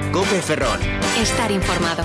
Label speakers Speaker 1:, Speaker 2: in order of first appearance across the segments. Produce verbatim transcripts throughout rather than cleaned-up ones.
Speaker 1: COPE Ferrol.
Speaker 2: Estar informado.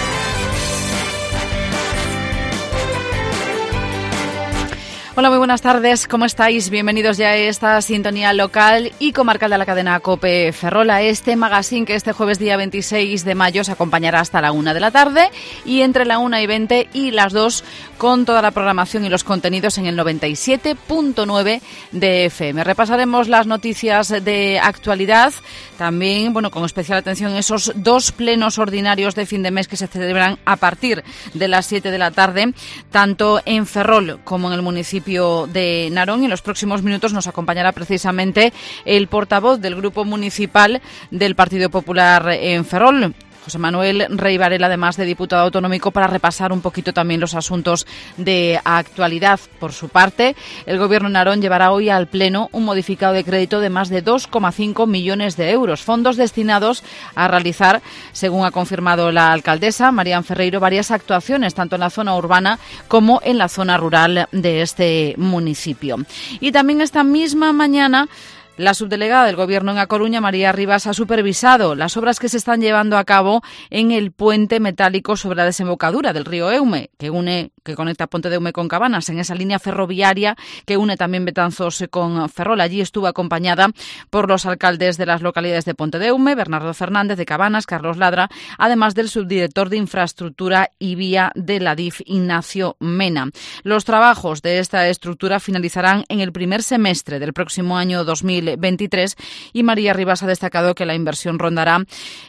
Speaker 3: Hola, muy buenas tardes, ¿cómo estáis? Bienvenidos ya a esta sintonía local y comarcal de la cadena COPE Ferrol, a este magazine que este jueves día veintiséis de mayo os acompañará hasta la una de la tarde y entre la una y veinte y las dos con toda la programación y los contenidos en el noventa y siete punto nueve de F M. Repasaremos las noticias de actualidad, también, bueno, con especial atención esos dos plenos ordinarios de fin de mes que se celebran a partir de las siete de la tarde, tanto en Ferrol como en el municipio de Narón. Y en los próximos minutos nos acompañará precisamente el portavoz del Grupo Municipal del Partido Popular en Ferrol, José Manuel Rey Varela, además de diputado autonómico, para repasar un poquito también los asuntos de actualidad. Por su parte, el Gobierno de Narón llevará hoy al Pleno un modificado de crédito de más de dos coma cinco millones de euros, fondos destinados a realizar, según ha confirmado la alcaldesa Marían Ferreiro, varias actuaciones, tanto en la zona urbana como en la zona rural de este municipio. Y también esta misma mañana, la subdelegada del Gobierno en A Coruña, María Rivas, ha supervisado las obras que se están llevando a cabo en el puente metálico sobre la desembocadura del río Eume, que une, que conecta Ponte de Eume con Cabanas, en esa línea ferroviaria que une también Betanzos con Ferrol. Allí estuvo acompañada por los alcaldes de las localidades de Ponte de Eume, Bernardo Fernández, de Cabanas, Carlos Ladra, además del subdirector de Infraestructura y Vía de la D I F, Ignacio Mena. Los trabajos de esta estructura finalizarán en el primer semestre del próximo año dos mil veintitrés y María Rivas ha destacado que la inversión rondará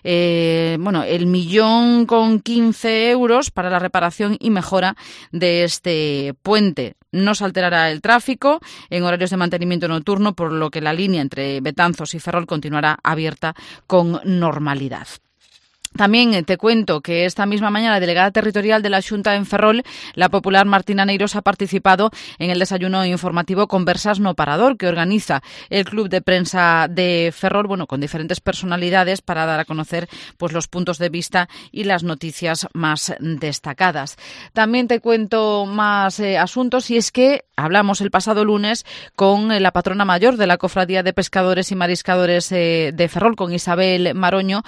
Speaker 3: eh, bueno, el millón con quince euros para la reparación y mejora de este puente. No se alterará el tráfico en horarios de mantenimiento nocturno, por lo que la línea entre Betanzos y Ferrol continuará abierta con normalidad. También te cuento que esta misma mañana la delegada territorial de la Xunta en Ferrol, la popular Martina Neiros, ha participado en el desayuno informativo Conversas no Parador, que organiza el Club de Prensa de Ferrol, bueno, con diferentes personalidades para dar a conocer pues los puntos de vista y las noticias más destacadas. También te cuento más eh, asuntos, y es que hablamos el pasado lunes con eh, la patrona mayor de la Cofradía de Pescadores y Mariscadores eh, de Ferrol, con Isabel Maroño,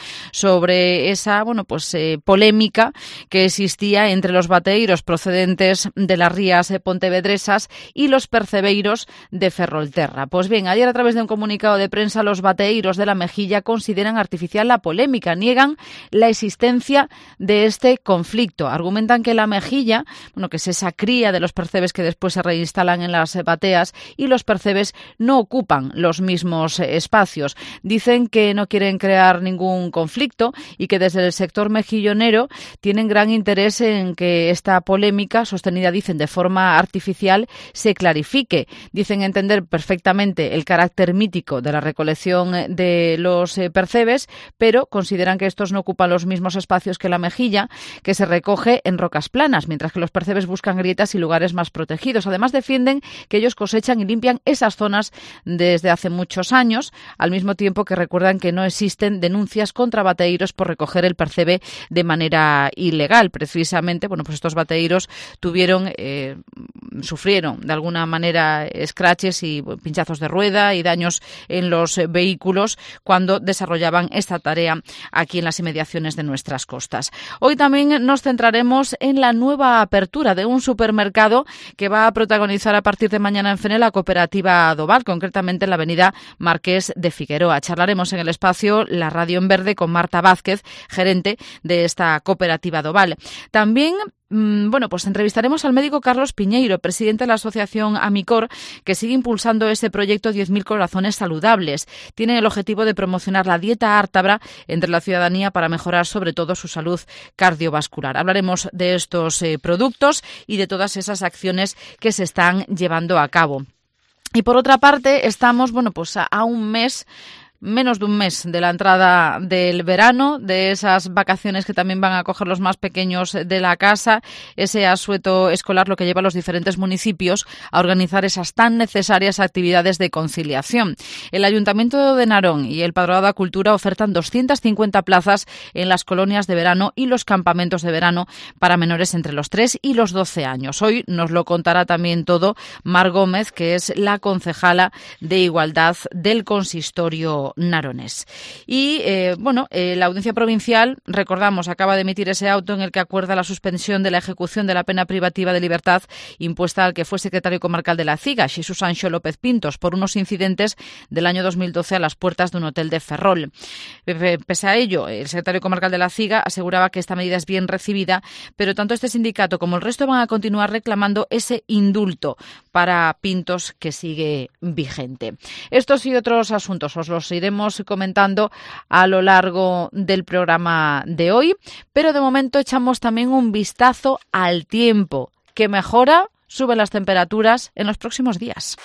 Speaker 3: sobre esa bueno pues eh, polémica que existía entre los bateeiros procedentes de las rías eh, pontevedresas y los percebeiros de Ferrolterra. Pues bien, ayer, a través de un comunicado de prensa, los bateeiros de La Mejilla consideran artificial la polémica, niegan la existencia de este conflicto. Argumentan que La Mejilla, bueno, que es esa cría de los percebes que después se reinstalan en las bateas, y los percebes no ocupan los mismos espacios. Dicen que no quieren crear ningún conflicto y que desde el sector mejillonero tienen gran interés en que esta polémica, sostenida, dicen, de forma artificial, se clarifique. Dicen entender perfectamente el carácter mítico de la recolección de los eh, percebes, pero consideran que estos no ocupan los mismos espacios que La Mejilla, que se recoge en rocas planas, mientras que los percebes buscan grietas y lugares más protegidos. Además, defienden que ellos cosechan y limpian esas zonas desde hace muchos años, al mismo tiempo que recuerdan que no existen denuncias contra bateeiros por recoger el percebe de manera ilegal. Precisamente, bueno, pues estos bateeiros tuvieron, eh, sufrieron de alguna manera scratches y pinchazos de rueda y daños en los vehículos cuando desarrollaban esta tarea aquí en las inmediaciones de nuestras costas. Hoy también nos centraremos en la nueva apertura de un supermercado que va a protagonizar a partir de mañana en Fene la cooperativa Doval, concretamente en la avenida Marqués de Figueroa. Charlaremos en el espacio La Radio en Verde con Marta Vázquez, gerente de esta cooperativa Doval. También Bueno, pues entrevistaremos al médico Carlos Piñeiro, presidente de la asociación Amicor, que sigue impulsando este proyecto diez mil corazones saludables. Tiene el objetivo de promocionar la dieta ártabra entre la ciudadanía para mejorar sobre todo su salud cardiovascular. Hablaremos de estos eh, productos y de todas esas acciones que se están llevando a cabo. Y por otra parte, estamos, bueno, pues a, a un mes menos de un mes de la entrada del verano, de esas vacaciones que también van a coger los más pequeños de la casa, ese asueto escolar, lo que lleva a los diferentes municipios a organizar esas tan necesarias actividades de conciliación. El Ayuntamiento de Narón y el Padroado de Cultura ofertan doscientas cincuenta plazas en las colonias de verano y los campamentos de verano para menores entre los tres y los doce años. Hoy nos lo contará también todo Mar Gómez, que es la concejala de Igualdad del Consistorio Río Narones. Y, eh, bueno, eh, la Audiencia Provincial, recordamos, acaba de emitir ese auto en el que acuerda la suspensión de la ejecución de la pena privativa de libertad impuesta al que fue secretario comarcal de la CIGA, Xesús Anxo López Pintos, por unos incidentes del año dos mil doce a las puertas de un hotel de Ferrol. Pese a ello, el secretario comarcal de la CIGA aseguraba que esta medida es bien recibida, pero tanto este sindicato como el resto van a continuar reclamando ese indulto para Pintos que sigue vigente. Estos y otros asuntos os los iremos comentando a lo largo del programa de hoy, pero de momento echamos también un vistazo al tiempo, que mejora, suben las temperaturas en los próximos días.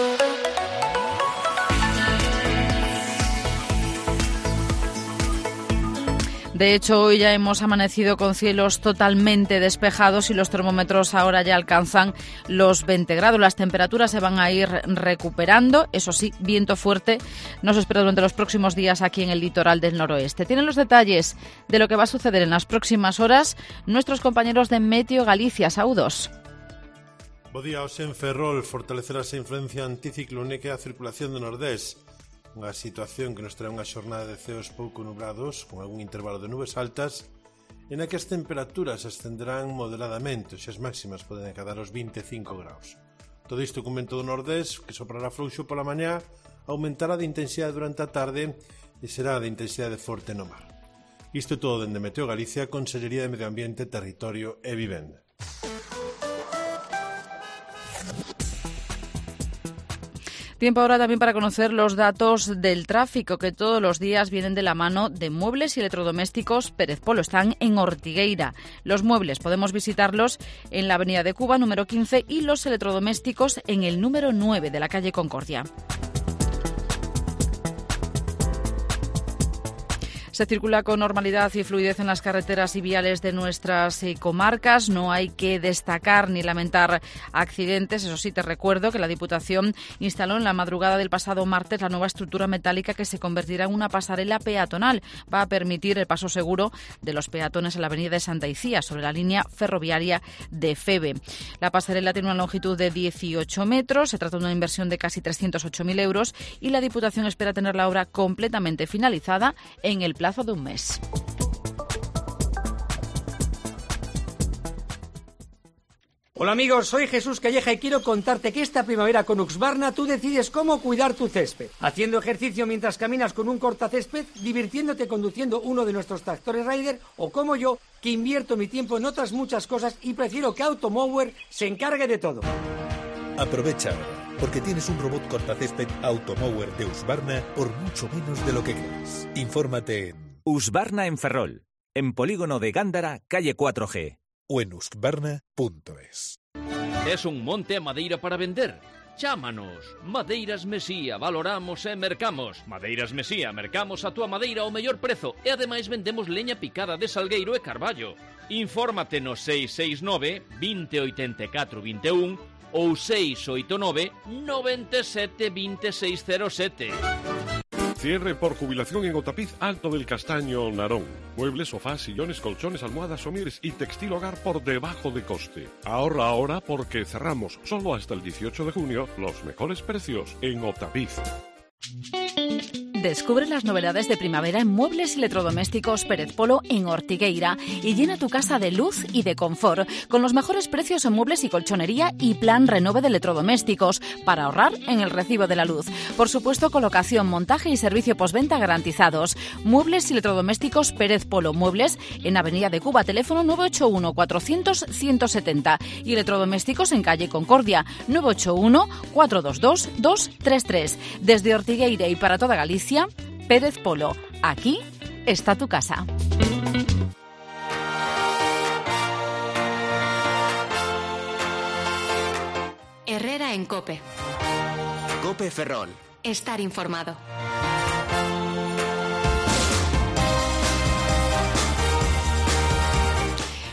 Speaker 3: De hecho, hoy ya hemos amanecido con cielos totalmente despejados y los termómetros ahora ya alcanzan los veinte grados. Las temperaturas se van a ir recuperando. Eso sí, viento fuerte nos espera durante los próximos días aquí en el litoral del noroeste. Tienen los detalles de lo que va a suceder en las próximas horas nuestros compañeros de Meteo Galicia. Saúdos.
Speaker 1: Bo día, hoxe en Ferrol fortalecerá esa influencia anticiclónica e a circulación do nordés. Unha situación que nos trae unha xornada de ceos pouco nublados, con algún intervalo de nubes altas, en a que as temperaturas ascenderán moderadamente, e as máximas poden acadar os vinte e cinco graus. Todo isto con vento do nordés, que soprará frouxo pola mañá, aumentará de intensidade durante a tarde e será de intensidade forte no mar. Isto é todo dende Meteo Galicia, Consellería de Medio Ambiente, Territorio e Vivenda.
Speaker 3: Tiempo ahora también para conocer los datos del tráfico que todos los días vienen de la mano de Muebles y Electrodomésticos Pérez Polo. Están en Ortigueira. Los muebles podemos visitarlos en la Avenida de Cuba, número quince, y los electrodomésticos en el número nueve de la calle Concordia. Se circula con normalidad y fluidez en las carreteras y viales de nuestras eh, comarcas. No hay que destacar ni lamentar accidentes. Eso sí, te recuerdo que la Diputación instaló en la madrugada del pasado martes la nueva estructura metálica que se convertirá en una pasarela peatonal. Va a permitir el paso seguro de los peatones en la avenida de Santa Icía, sobre la línea ferroviaria de Feve. La pasarela tiene una longitud de dieciocho metros. Se trata de una inversión de casi trescientos ocho mil euros y la Diputación espera tener la obra completamente finalizada en el plazo de un mes.
Speaker 2: Hola amigos, soy Jesús Calleja y quiero contarte que esta primavera con Husqvarna tú decides cómo cuidar tu césped. Haciendo ejercicio mientras caminas con un cortacésped, divirtiéndote conduciendo uno de nuestros tractores Raider, o como yo, que invierto mi tiempo en otras muchas cosas y prefiero que Automower se encargue de todo.
Speaker 4: Aprovecha ahora, porque tienes un robot cortacésped Automower de Husqvarna por mucho menos de lo que crees. Infórmate en
Speaker 5: Husqvarna en Ferrol, en Polígono de Gándara, calle cuatro G.
Speaker 4: O en husqvarna punto es.
Speaker 6: Es un monte a madeira para vender? Chámanos. Madeiras Mesía, valoramos e mercamos. Madeiras Mesía, mercamos a túa madeira ao mellor prezo e ademais vendemos leña picada de salgueiro e carballo. Infórmate no seis seis nove, vinte, oitenta e catro, vinte e un ou seis oito nove, noventa e sete, vinte e seis cero sete.
Speaker 7: Cierre por jubilación en Otapiz Alto del Castaño, Narón. Muebles, sofás, sillones, colchones, almohadas, somieres y textil hogar por debajo de coste. Ahorra ahora porque cerramos solo hasta el dieciocho de junio los mejores precios en Otapiz.
Speaker 3: Descubre las novedades de primavera en Muebles y Electrodomésticos Pérez Polo en Ortigueira y llena tu casa de luz y de confort con los mejores precios en muebles y colchonería y plan renove de electrodomésticos para ahorrar en el recibo de la luz. Por supuesto, colocación, montaje y servicio postventa garantizados. Muebles y Electrodomésticos Pérez Polo. Muebles en Avenida de Cuba, teléfono nueve ocho uno, cuatrocientos, ciento setenta y electrodomésticos en calle Concordia, nueve ocho uno, cuatro dos dos, dos tres tres. Desde Ortigueira y para toda Galicia, Pérez Polo. Aquí está tu casa.
Speaker 8: Herrera en COPE.
Speaker 5: COPE Ferrol.
Speaker 8: Estar informado.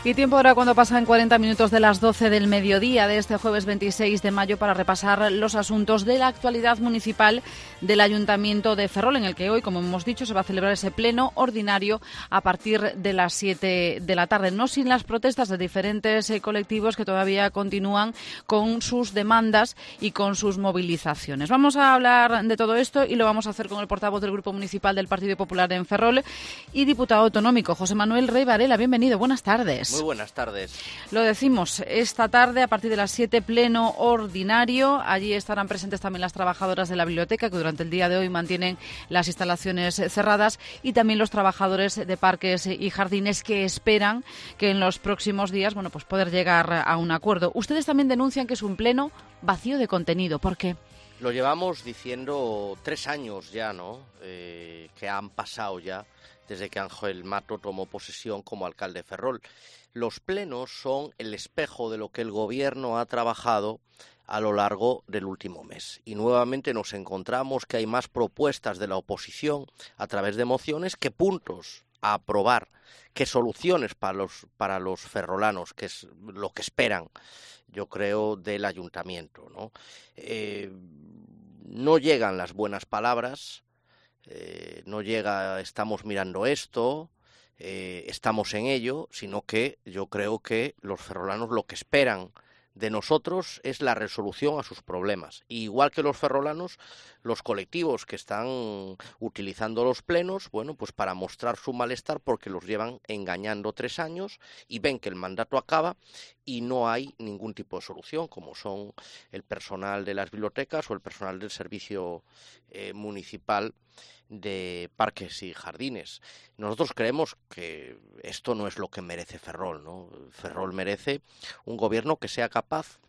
Speaker 3: Y tiempo ahora cuando pasan cuarenta minutos de las doce del mediodía de este jueves veintiséis de mayo para repasar los asuntos de la actualidad municipal del Ayuntamiento de Ferrol, en el que hoy, como hemos dicho, se va a celebrar ese pleno ordinario a partir de las siete de la tarde. No sin las protestas de diferentes eh, colectivos que todavía continúan con sus demandas y con sus movilizaciones. Vamos a hablar de todo esto y lo vamos a hacer con el portavoz del Grupo Municipal del Partido Popular en Ferrol y diputado autonómico, José Manuel Rey Varela. Bienvenido, buenas tardes.
Speaker 9: Muy buenas tardes.
Speaker 3: Lo decimos, esta tarde a partir de las siete, pleno ordinario. Allí estarán presentes también las trabajadoras de la biblioteca, que durante el día de hoy mantienen las instalaciones cerradas, y también los trabajadores de parques y jardines, que esperan que en los próximos días, bueno, pues poder llegar a un acuerdo. Ustedes también denuncian que es un pleno vacío de contenido. ¿Por qué?
Speaker 9: Lo llevamos diciendo tres años ya, ¿no? Eh, que han pasado ya desde que Ángel Mato tomó posesión como alcalde de Ferrol. Los plenos son el espejo de lo que el gobierno ha trabajado a lo largo del último mes. Y nuevamente nos encontramos que hay más propuestas de la oposición a través de mociones que puntos a aprobar, que soluciones para los, para los ferrolanos, que es lo que esperan, yo creo, del ayuntamiento, ¿no? Eh, no llegan las buenas palabras, eh, no llega estamos mirando esto, eh, estamos en ello, sino que yo creo que los ferrolanos lo que esperan de nosotros es la resolución a sus problemas. Y igual que los ferrolanos, los colectivos que están utilizando los plenos, bueno, pues para mostrar su malestar, porque los llevan engañando tres años y ven que el mandato acaba y no hay ningún tipo de solución, como son el personal de las bibliotecas o el personal del servicio eh, municipal de parques y jardines. Nosotros creemos que esto no es lo que merece Ferrol, ¿no? Ferrol merece un gobierno que sea capaz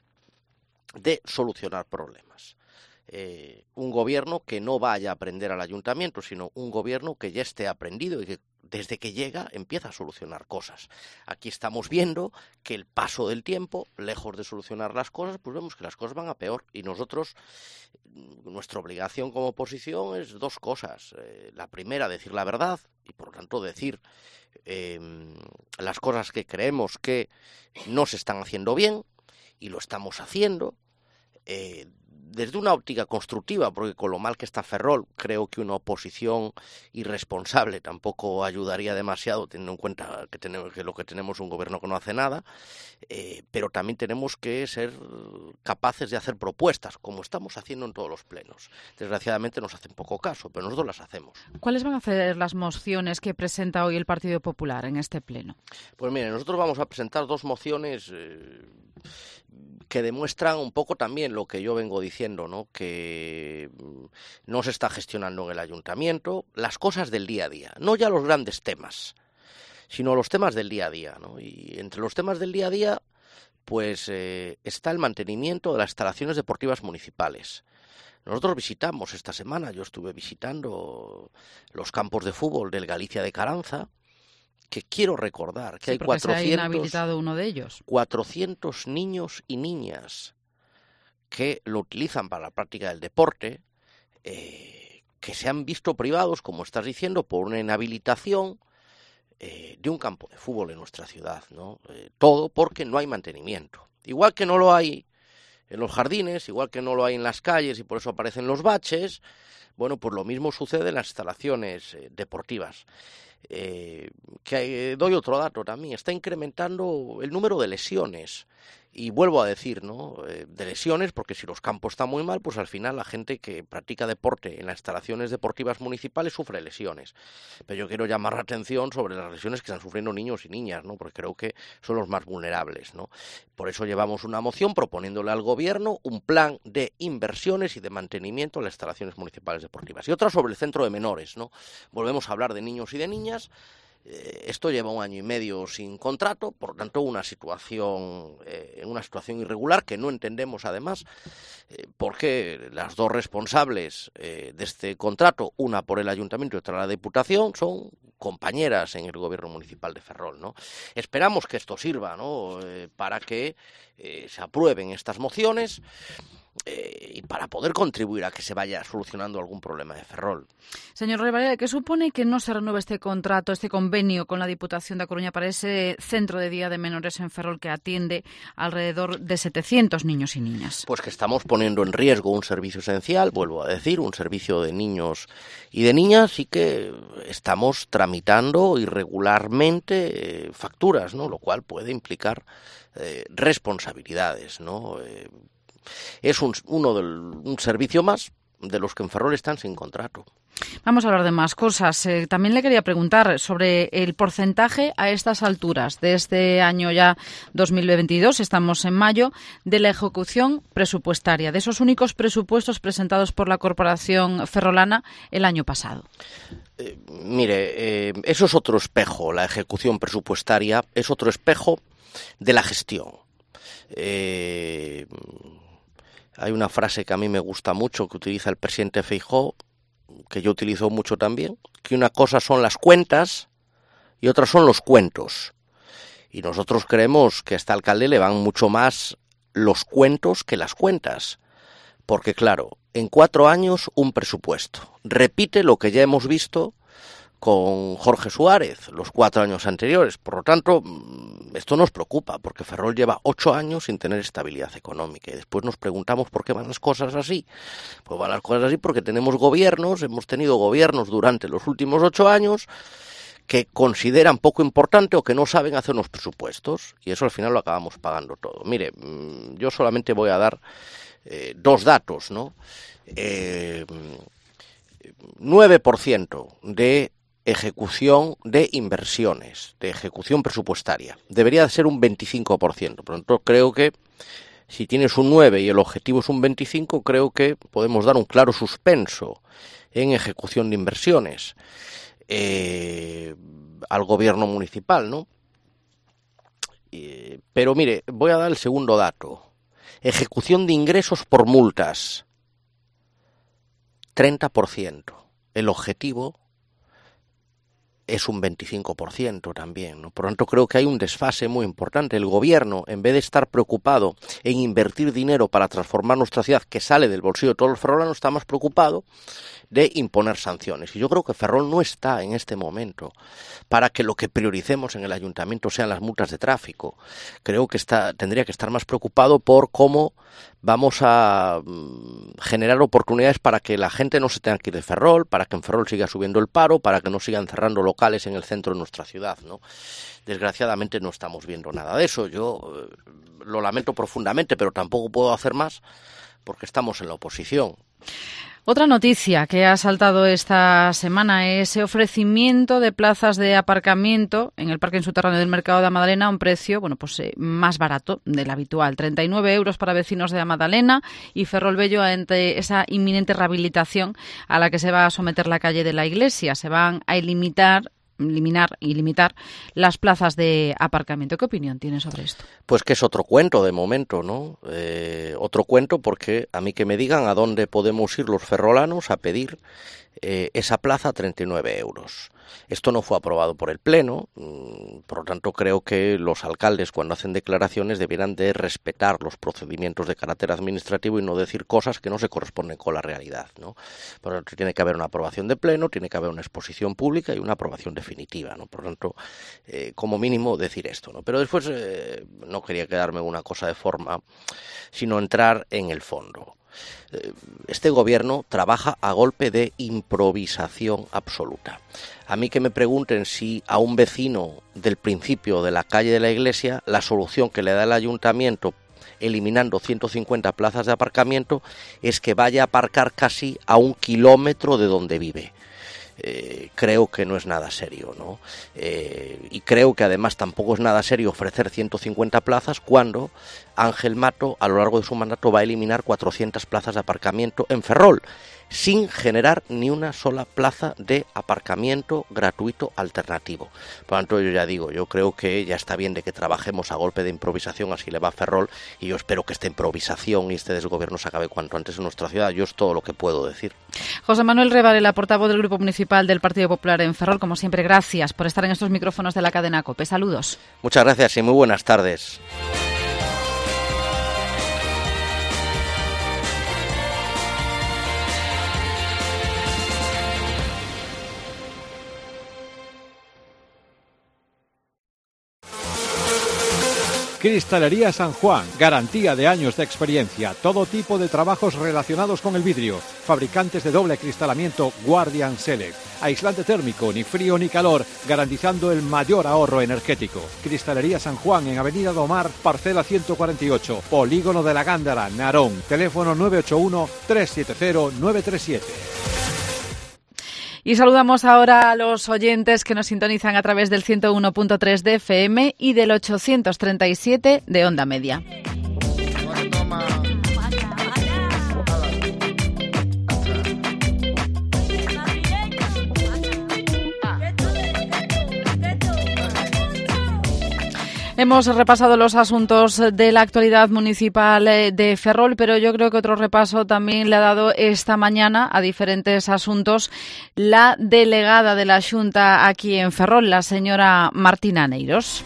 Speaker 9: de solucionar problemas. Eh, un gobierno que no vaya a aprender al ayuntamiento, sino un gobierno que ya esté aprendido y que desde que llega empieza a solucionar cosas. Aquí estamos viendo que el paso del tiempo, lejos de solucionar las cosas, pues vemos que las cosas van a peor. Y nosotros, nuestra obligación como oposición es dos cosas. Eh, la primera, decir la verdad y por lo tanto decir eh, las cosas que creemos que no se están haciendo bien y lo estamos haciendo. Eh, desde una óptica constructiva, porque con lo mal que está Ferrol, creo que una oposición irresponsable tampoco ayudaría demasiado, teniendo en cuenta que, tenemos, que lo que tenemos es un gobierno que no hace nada, eh, pero también tenemos que ser capaces de hacer propuestas, como estamos haciendo en todos los plenos. Desgraciadamente nos hacen poco caso, pero nosotros las hacemos.
Speaker 3: ¿Cuáles van a ser las mociones que presenta hoy el Partido Popular en este pleno?
Speaker 9: Pues mire, nosotros vamos a presentar dos mociones eh, que demuestran un poco también lo que yo vengo diciendo, ¿no? Que no se está gestionando en el ayuntamiento las cosas del día a día, no ya los grandes temas, sino los temas del día a día, ¿no? Y entre los temas del día a día, pues eh, está el mantenimiento de las instalaciones deportivas municipales. Nosotros visitamos esta semana, yo estuve visitando los campos de fútbol del Galicia de Caranza, que quiero recordar que
Speaker 3: sí,
Speaker 9: hay
Speaker 3: cuatrocientos, se ha inhabilitado uno de ellos.
Speaker 9: cuatrocientos niños y niñas que lo utilizan para la práctica del deporte, eh, que se han visto privados, como estás diciendo, por una inhabilitación eh, de un campo de fútbol en nuestra ciudad, ¿no? Eh, todo porque no hay mantenimiento. Igual que no lo hay en los jardines, igual que no lo hay en las calles y por eso aparecen los baches, bueno, pues lo mismo sucede en las instalaciones eh, deportivas. Eh, que eh, doy otro dato también, está incrementando el número de lesiones y vuelvo a decir, ¿no? Eh, de lesiones, porque si los campos están muy mal, pues al final la gente que practica deporte en las instalaciones deportivas municipales sufre lesiones. Pero yo quiero llamar la atención sobre las lesiones que están sufriendo niños y niñas, ¿no? Porque creo que son los más vulnerables, ¿no? Por eso llevamos una moción proponiéndole al gobierno un plan de inversiones y de mantenimiento en las instalaciones municipales deportivas. Y otra sobre el centro de menores, ¿no? Volvemos a hablar de niños y de niñas. Esto lleva un año y medio sin contrato, por lo tanto una situación eh, una situación irregular que no entendemos además eh, porque las dos responsables eh, de este contrato, una por el ayuntamiento y otra la Diputación, son compañeras en el gobierno municipal de Ferrol, ¿no? Esperamos que esto sirva, ¿no? Eh, para que eh, se aprueben estas mociones. eh, y para poder contribuir a que se vaya solucionando algún problema de Ferrol.
Speaker 3: Señor Revalera, ¿qué supone que no se renueve este contrato, este convenio con la Diputación de A Coruña para ese centro de día de menores en Ferrol que atiende alrededor de setecientos niños y niñas?
Speaker 9: Pues que estamos poniendo en riesgo un servicio esencial, vuelvo a decir, un servicio de niños y de niñas, y que estamos tramitando irregularmente eh, facturas, ¿no? Lo cual puede implicar eh, responsabilidades, ¿no? Eh, es un, uno del, un servicio más de los que en Ferrol están sin contrato.
Speaker 3: Vamos a hablar de más cosas. Eh, también le quería preguntar sobre el porcentaje a estas alturas de este año ya dos mil veintidós, estamos en mayo, de la ejecución presupuestaria, de esos únicos presupuestos presentados por la Corporación Ferrolana el año pasado.
Speaker 9: Eh, mire, eh, eso es otro espejo, la ejecución presupuestaria es otro espejo de la gestión. Eh, hay una frase que a mí me gusta mucho que utiliza el presidente Feijóo, que yo utilizo mucho también, que una cosa son las cuentas y otra son los cuentos. Y nosotros creemos que a este alcalde le van mucho más los cuentos que las cuentas. Porque claro, en cuatro años un presupuesto. Repite lo que ya hemos visto con Jorge Suárez los cuatro años anteriores. Por lo tanto, esto nos preocupa, porque Ferrol lleva ocho años sin tener estabilidad económica. Y después nos preguntamos por qué van las cosas así. Pues van las cosas así porque tenemos gobiernos, hemos tenido gobiernos durante los últimos ocho años que consideran poco importante o que no saben hacer unos presupuestos. Y eso al final lo acabamos pagando todo. Mire, yo solamente voy a dar eh, dos datos, ¿no? Eh, nueve por ciento de ejecución de inversiones, de ejecución presupuestaria. Debería de ser un veinticinco por ciento. Por lo tanto, creo que si tienes un nueve y el objetivo es un veinticinco, creo que podemos dar un claro suspenso en ejecución de inversiones eh, al gobierno municipal, ¿no? Eh, pero mire, voy a dar el segundo dato. Ejecución de ingresos por multas, treinta por ciento. El objetivo es un veinticinco por ciento también, ¿no? Por lo tanto, creo que hay un desfase muy importante. El gobierno, en vez de estar preocupado en invertir dinero para transformar nuestra ciudad, que sale del bolsillo de todos los ferrolanos, está más preocupado de imponer sanciones. Y yo creo que Ferrol no está en este momento para que lo que prioricemos en el ayuntamiento sean las multas de tráfico. Creo que está, tendría que estar más preocupado por cómo vamos a mm, generar oportunidades para que la gente no se tenga que ir de Ferrol, para que en Ferrol siga subiendo el paro, para que no sigan cerrando locales en el centro de nuestra ciudad, ¿no? Desgraciadamente no estamos viendo nada de eso. Yo eh, lo lamento profundamente, pero tampoco puedo hacer más porque estamos en la oposición.
Speaker 3: Otra noticia que ha saltado esta semana es ese ofrecimiento de plazas de aparcamiento en el parque subterráneo del Mercado de la Madalena a un precio, bueno, pues eh, más barato del habitual, treinta y nueve euros para vecinos de la Madalena y Ferrol Bello ante esa inminente rehabilitación a la que se va a someter la calle de la Iglesia. Se van a limitar eliminar y limitar las plazas de aparcamiento. ¿Qué opinión tiene sobre esto?
Speaker 9: Pues que es otro cuento de momento, ¿no? Eh, otro cuento porque a mí que me digan a dónde podemos ir los ferrolanos a pedir eh, esa plaza a treinta y nueve euros. Esto no fue aprobado por el Pleno, por lo tanto creo que los alcaldes cuando hacen declaraciones debieran de respetar los procedimientos de carácter administrativo y no decir cosas que no se corresponden con la realidad, ¿no? Por lo tanto tiene que haber una aprobación de Pleno, tiene que haber una exposición pública y una aprobación definitiva, ¿no? Por lo tanto, eh, como mínimo decir esto, ¿no? Pero después eh, no quería quedarme en una cosa de forma, sino entrar en el fondo. Este gobierno trabaja a golpe de improvisación absoluta. A mí que me pregunten si a un vecino del principio de la calle de la Iglesia la solución que le da el ayuntamiento eliminando ciento cincuenta plazas de aparcamiento es que vaya a aparcar casi a un kilómetro de donde vive. Eh, creo que no es nada serio, ¿no? Eh, y creo que además tampoco es nada serio ofrecer ciento cincuenta plazas cuando Ángel Mato a lo largo de su mandato va a eliminar cuatrocientas plazas de aparcamiento en Ferrol, sin generar ni una sola plaza de aparcamiento gratuito alternativo. Por lo tanto, yo ya digo, yo creo que ya está bien de que trabajemos a golpe de improvisación, así le va a Ferrol, y yo espero que esta improvisación y este desgobierno se acabe cuanto antes en nuestra ciudad. Yo es todo lo que puedo decir.
Speaker 3: José Manuel Revalera, portavoz del Grupo Municipal del Partido Popular en Ferrol, como siempre, gracias por estar en estos micrófonos de la cadena COPE. Saludos.
Speaker 9: Muchas gracias y muy buenas tardes.
Speaker 10: Cristalería San Juan, garantía de años de experiencia, todo tipo de trabajos relacionados con el vidrio. Fabricantes de doble acristalamiento Guardian Select. Aislante térmico, ni frío ni calor, garantizando el mayor ahorro energético. Cristalería San Juan en Avenida Domar, parcela ciento cuarenta y ocho, Polígono de la Gándara, Narón. Teléfono nueve ocho uno, tres siete cero, nueve tres siete.
Speaker 3: Y saludamos ahora a los oyentes que nos sintonizan a través del ciento uno punto tres de F M y del ochocientos treinta y siete de Onda Media. Hemos repasado los asuntos de la actualidad municipal de Ferrol, pero yo creo que otro repaso también le ha dado esta mañana a diferentes asuntos la delegada de la Xunta aquí en Ferrol, la señora Martina Neiros.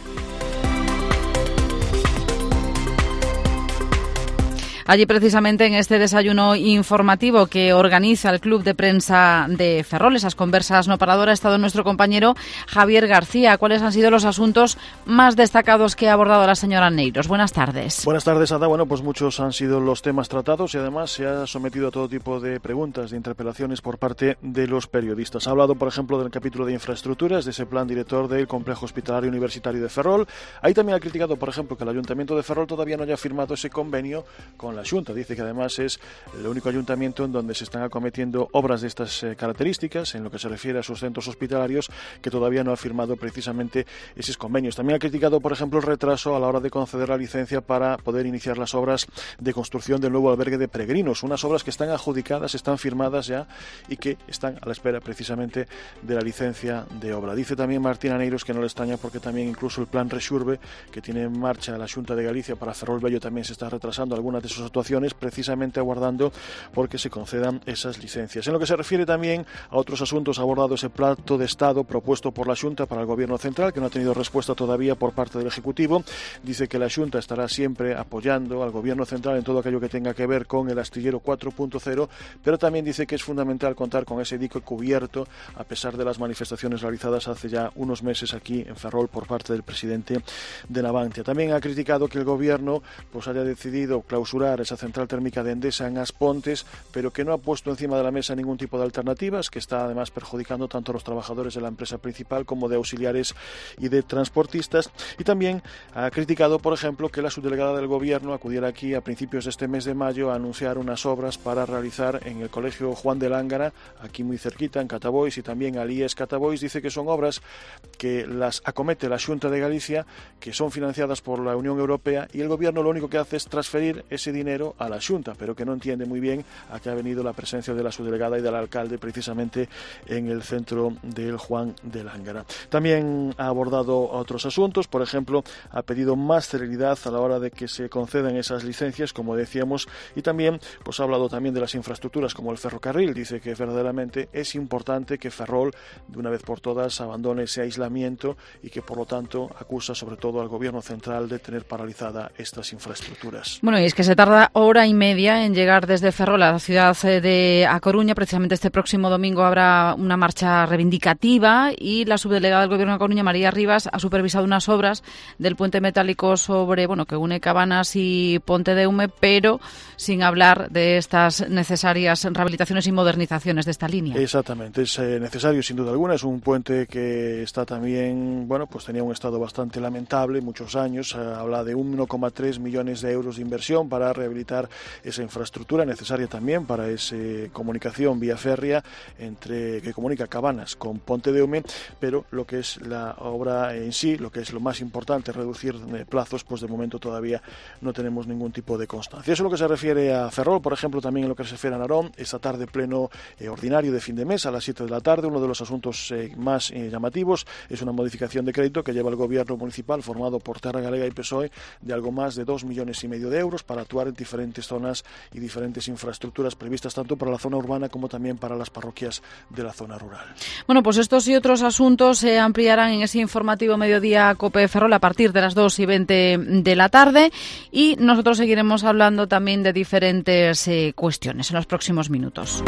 Speaker 3: Allí precisamente en este desayuno informativo que organiza el Club de Prensa de Ferrol, esas conversas no paradoras, ha estado nuestro compañero Javier García. ¿Cuáles han sido los asuntos más destacados que ha abordado la señora Neiros? Buenas tardes.
Speaker 11: Buenas tardes, Ada. Bueno, pues muchos han sido los temas tratados y además se ha sometido a todo tipo de preguntas, de interpelaciones por parte de los periodistas. Ha hablado, por ejemplo, del capítulo de infraestructuras, de ese plan director del Complejo Hospitalario Universitario de Ferrol. Ahí también ha criticado, por ejemplo, que el Ayuntamiento de Ferrol todavía no haya firmado ese convenio con la Xunta. Dice que además es el único ayuntamiento en donde se están acometiendo obras de estas eh, características en lo que se refiere a sus centros hospitalarios, que todavía no ha firmado precisamente esos convenios. También ha criticado, por ejemplo, el retraso a la hora de conceder la licencia para poder iniciar las obras de construcción del nuevo albergue de peregrinos, unas obras que están adjudicadas, están firmadas ya y que están a la espera precisamente de la licencia de obra. Dice también Martina Neiros que no le extraña porque también incluso el plan Rexurbe que tiene en marcha la Xunta de Galicia para Ferrol Vello también se está retrasando algunas de sus actuaciones, precisamente aguardando porque se concedan esas licencias. En lo que se refiere también a otros asuntos, ha abordado ese plato de Estado propuesto por la Xunta para el Gobierno Central, que no ha tenido respuesta todavía por parte del Ejecutivo. Dice que la Xunta estará siempre apoyando al Gobierno Central en todo aquello que tenga que ver con el astillero cuatro punto cero, pero también dice que es fundamental contar con ese dique cubierto, a pesar de las manifestaciones realizadas hace ya unos meses aquí en Ferrol por parte del presidente de Navantia. También ha criticado que el Gobierno pues haya decidido clausurar esa central térmica de Endesa en Aspontes, pero que no ha puesto encima de la mesa ningún tipo de alternativas, que está además perjudicando tanto a los trabajadores de la empresa principal como de auxiliares y de transportistas. Y también ha criticado, por ejemplo, que la subdelegada del Gobierno acudiera aquí a principios de este mes de mayo a anunciar unas obras para realizar en el Colegio Juan de Lángara, aquí muy cerquita, en Catabois, y también al I E S Catabois. Dice que son obras que las acomete la Xunta de Galicia, que son financiadas por la Unión Europea, y el Gobierno lo único que hace es transferir ese dinero a la Xunta, pero que no entiende muy bien a qué ha venido la presencia de la subdelegada y del alcalde precisamente en el centro del Juan de Lángara. También ha abordado otros asuntos, por ejemplo, ha pedido más celeridad a la hora de que se concedan esas licencias, como decíamos, y también pues ha hablado también de las infraestructuras como el ferrocarril. Dice que verdaderamente es importante que Ferrol de una vez por todas abandone ese aislamiento y que por lo tanto acusa sobre todo al Gobierno Central de tener paralizada estas infraestructuras.
Speaker 3: Bueno, y es que se tarda hora y media en llegar desde Ferrol a la ciudad de A Coruña. Precisamente este próximo domingo habrá una marcha reivindicativa y la subdelegada del Gobierno de Coruña, María Rivas, ha supervisado unas obras del puente metálico sobre, bueno, que une Cabanas y Pontedeume, pero sin hablar de estas necesarias rehabilitaciones y modernizaciones de esta línea.
Speaker 11: Exactamente, es eh, necesario sin duda alguna. Es un puente que está también, bueno, pues tenía un estado bastante lamentable, muchos años. Eh, habla de uno coma tres millones de euros de inversión para rehabilitar esa infraestructura necesaria también para esa comunicación vía férrea entre que comunica Cabanas con Pontedeume, pero lo que es la obra en sí, lo que es lo más importante, reducir plazos, pues de momento todavía no tenemos ningún tipo de constancia. Eso es lo que se refiere a Ferrol. Por ejemplo, también en lo que se refiere a Narón, esta tarde pleno eh, ordinario de fin de mes a las siete de la tarde. Uno de los asuntos eh, más eh, llamativos es una modificación de crédito que lleva el Gobierno municipal formado por Terra Galega y P S O E de algo más de dos millones y medio de euros para actuar en diferentes zonas y diferentes infraestructuras previstas tanto para la zona urbana como también para las parroquias de la zona rural.
Speaker 3: Bueno, pues estos y otros asuntos se ampliarán en ese informativo Mediodía COPE Ferrol a partir de las dos y veinte de la tarde y nosotros seguiremos hablando también de diferentes eh, cuestiones en los próximos minutos.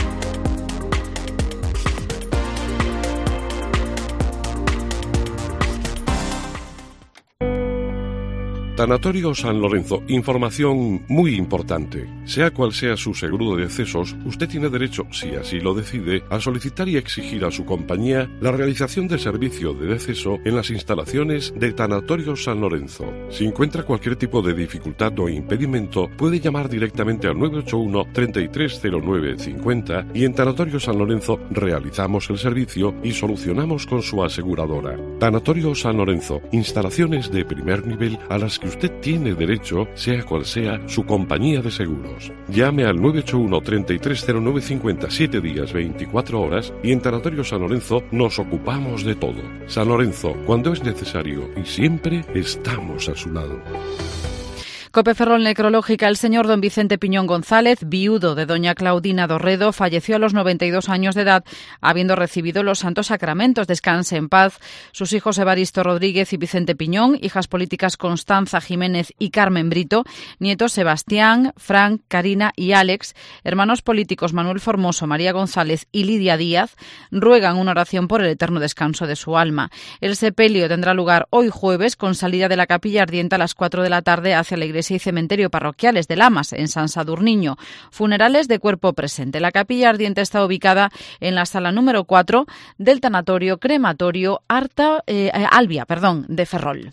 Speaker 7: Tanatorio San Lorenzo, información muy importante. Sea cual sea su seguro de decesos, usted tiene derecho, si así lo decide, a solicitar y exigir a su compañía la realización de servicio de deceso en las instalaciones de Tanatorio San Lorenzo. Si encuentra cualquier tipo de dificultad o impedimento, puede llamar directamente al nueve ocho uno, treinta y tres cero nueve cincuenta y en Tanatorio San Lorenzo realizamos el servicio y solucionamos con su aseguradora. Tanatorio San Lorenzo, instalaciones de primer nivel a las que usted tiene derecho, sea cual sea su compañía de seguros. Llame al nueve ocho uno, treinta y tres cero nueve cincuenta, siete días, veinticuatro horas y en Tanatorio San Lorenzo nos ocupamos de todo. San Lorenzo, cuando es necesario y siempre estamos a su lado.
Speaker 3: COPE Ferrol Necrológica. El señor don Vicente Piñón González, viudo de doña Claudina Dorredo, falleció a los noventa y dos años de edad, habiendo recibido los santos sacramentos. Descanse en paz. Sus hijos Evaristo Rodríguez y Vicente Piñón, hijas políticas Constanza Jiménez y Carmen Brito, nietos Sebastián, Frank, Karina y Alex, hermanos políticos Manuel Formoso, María González y Lidia Díaz, ruegan una oración por el eterno descanso de su alma. El sepelio tendrá lugar hoy jueves, con salida de la capilla ardiente a las cuatro de la tarde hacia la iglesia y cementerio parroquiales de Lamas, en San Sadurniño. Funerales de cuerpo presente. La capilla ardiente está ubicada en la sala número cuatro del tanatorio crematorio Arta, eh, Albia, perdón, de Ferrol.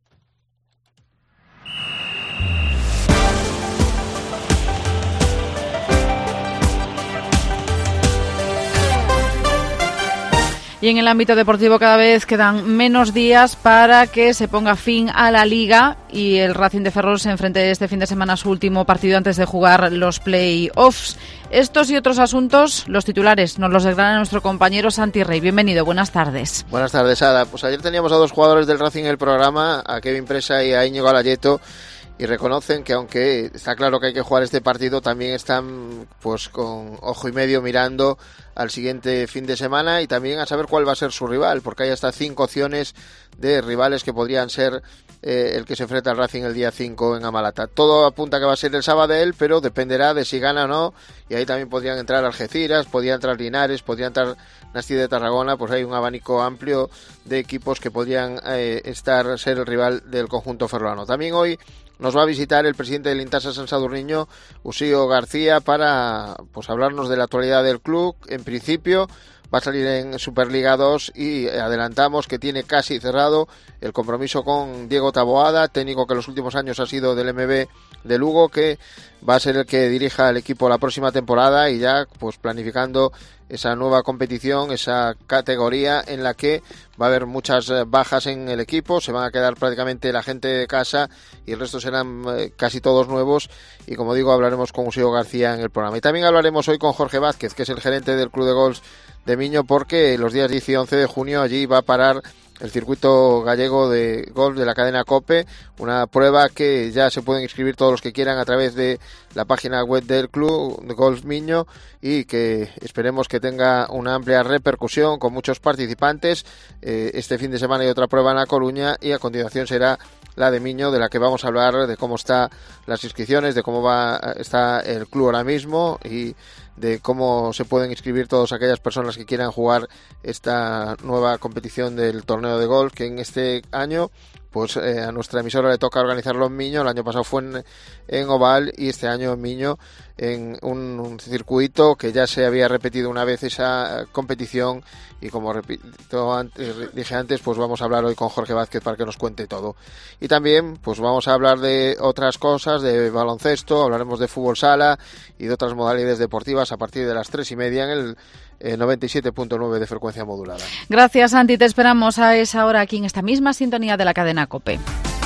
Speaker 3: Y en el ámbito deportivo cada vez quedan menos días para que se ponga fin a la Liga y el Racing de Ferrol se enfrente este fin de semana a su último partido antes de jugar los play-offs. Estos y otros asuntos, los titulares, nos los desgrana nuestro compañero Santi Rey. Bienvenido, buenas tardes.
Speaker 12: Buenas tardes, Ada. Pues ayer teníamos a dos jugadores del Racing en el programa, a Kevin Presa y a Íñigo Alayeto, y reconocen que aunque está claro que hay que jugar este partido, también están pues con ojo y medio mirando al siguiente fin de semana y también a saber cuál va a ser su rival, porque hay hasta cinco opciones de rivales que podrían ser eh, el que se enfrenta al Racing el día cinco en Amalata. Todo apunta que va a ser el sábado él, pero dependerá de si gana o no, y ahí también podrían entrar Algeciras, podría entrar Linares, podría entrar Nasti de Tarragona. Pues hay un abanico amplio de equipos que podrían eh, estar ser el rival del conjunto ferrolano. También hoy nos va a visitar el presidente del Intasa San Sadurniño, Usío García, para pues hablarnos de la actualidad del club. En principio va a salir en Superliga dos y adelantamos que tiene casi cerrado el compromiso con Diego Taboada, técnico que en los últimos años ha sido del M B de Lugo, que va a ser el que dirija el equipo la próxima temporada, y ya pues planificando esa nueva competición, esa categoría en la que va a haber muchas bajas en el equipo. Se van a quedar prácticamente la gente de casa y el resto serán eh, casi todos nuevos, y como digo, hablaremos con Usío García en el programa. Y también hablaremos hoy con Jorge Vázquez, que es el gerente del Club de Golf de Miño, porque los días diez y once de junio allí va a parar el circuito gallego de golf de la cadena COPE, una prueba que ya se pueden inscribir todos los que quieran a través de la página web del Club de Golf Miño, y que esperemos que tenga una amplia repercusión con muchos participantes. Eh, este fin de semana hay otra prueba en La Coruña, y a continuación será la de Miño, de la que vamos a hablar, de cómo están las inscripciones, de cómo va está el club ahora mismo y de cómo se pueden inscribir todas aquellas personas que quieran jugar esta nueva competición del torneo de golf, que en este año pues eh, a nuestra emisora le toca organizarlo en Miño. El año pasado fue en, en Oval, y este año en Miño, en un, un circuito que ya se había repetido una vez esa competición. Y como repito, antes, dije antes, pues vamos a hablar hoy con Jorge Vázquez para que nos cuente todo. Y también pues vamos a hablar de otras cosas, de baloncesto, hablaremos de fútbol sala y de otras modalidades deportivas a partir de las tres y media en el eh, noventa y siete punto nueve de frecuencia modulada.
Speaker 3: Gracias, Santi. Te esperamos a esa hora aquí en esta misma sintonía de la cadena COPE.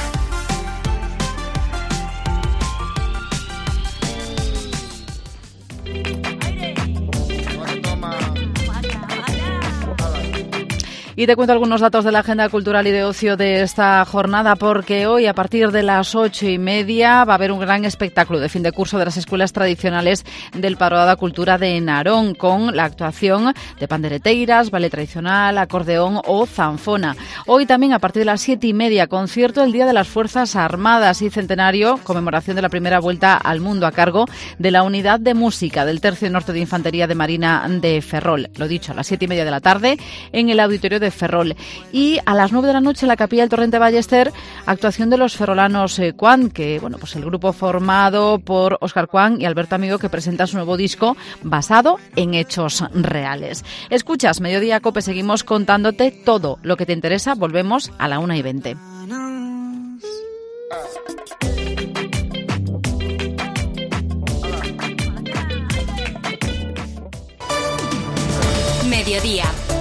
Speaker 3: Y te cuento algunos datos de la agenda cultural y de ocio de esta jornada, porque hoy a partir de las ocho y media va a haber un gran espectáculo de fin de curso de las escuelas tradicionales del Paroada Cultura de Narón, con la actuación de pandereteiras, ballet tradicional, acordeón o zanfona. Hoy también a partir de las siete y media, concierto el Día de las Fuerzas Armadas y centenario, conmemoración de la primera vuelta al mundo, a cargo de la Unidad de Música del Tercio Norte de Infantería de Marina de Ferrol. Lo dicho, a las siete y media de la tarde en el auditorio de de Ferrol. Y a las nueve de la noche en la Capilla del Torrente Ballester, actuación de los ferrolanos eh, Cuan, que bueno, pues el grupo formado por Óscar Cuan y Alberto Amigo, que presenta su nuevo disco basado en hechos reales. Escuchas Mediodía Cope, seguimos contándote todo lo que te interesa. Volvemos a la una y veinte.
Speaker 8: Mediodía.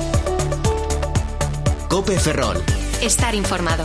Speaker 13: Cope Ferrol.
Speaker 8: Estar informado.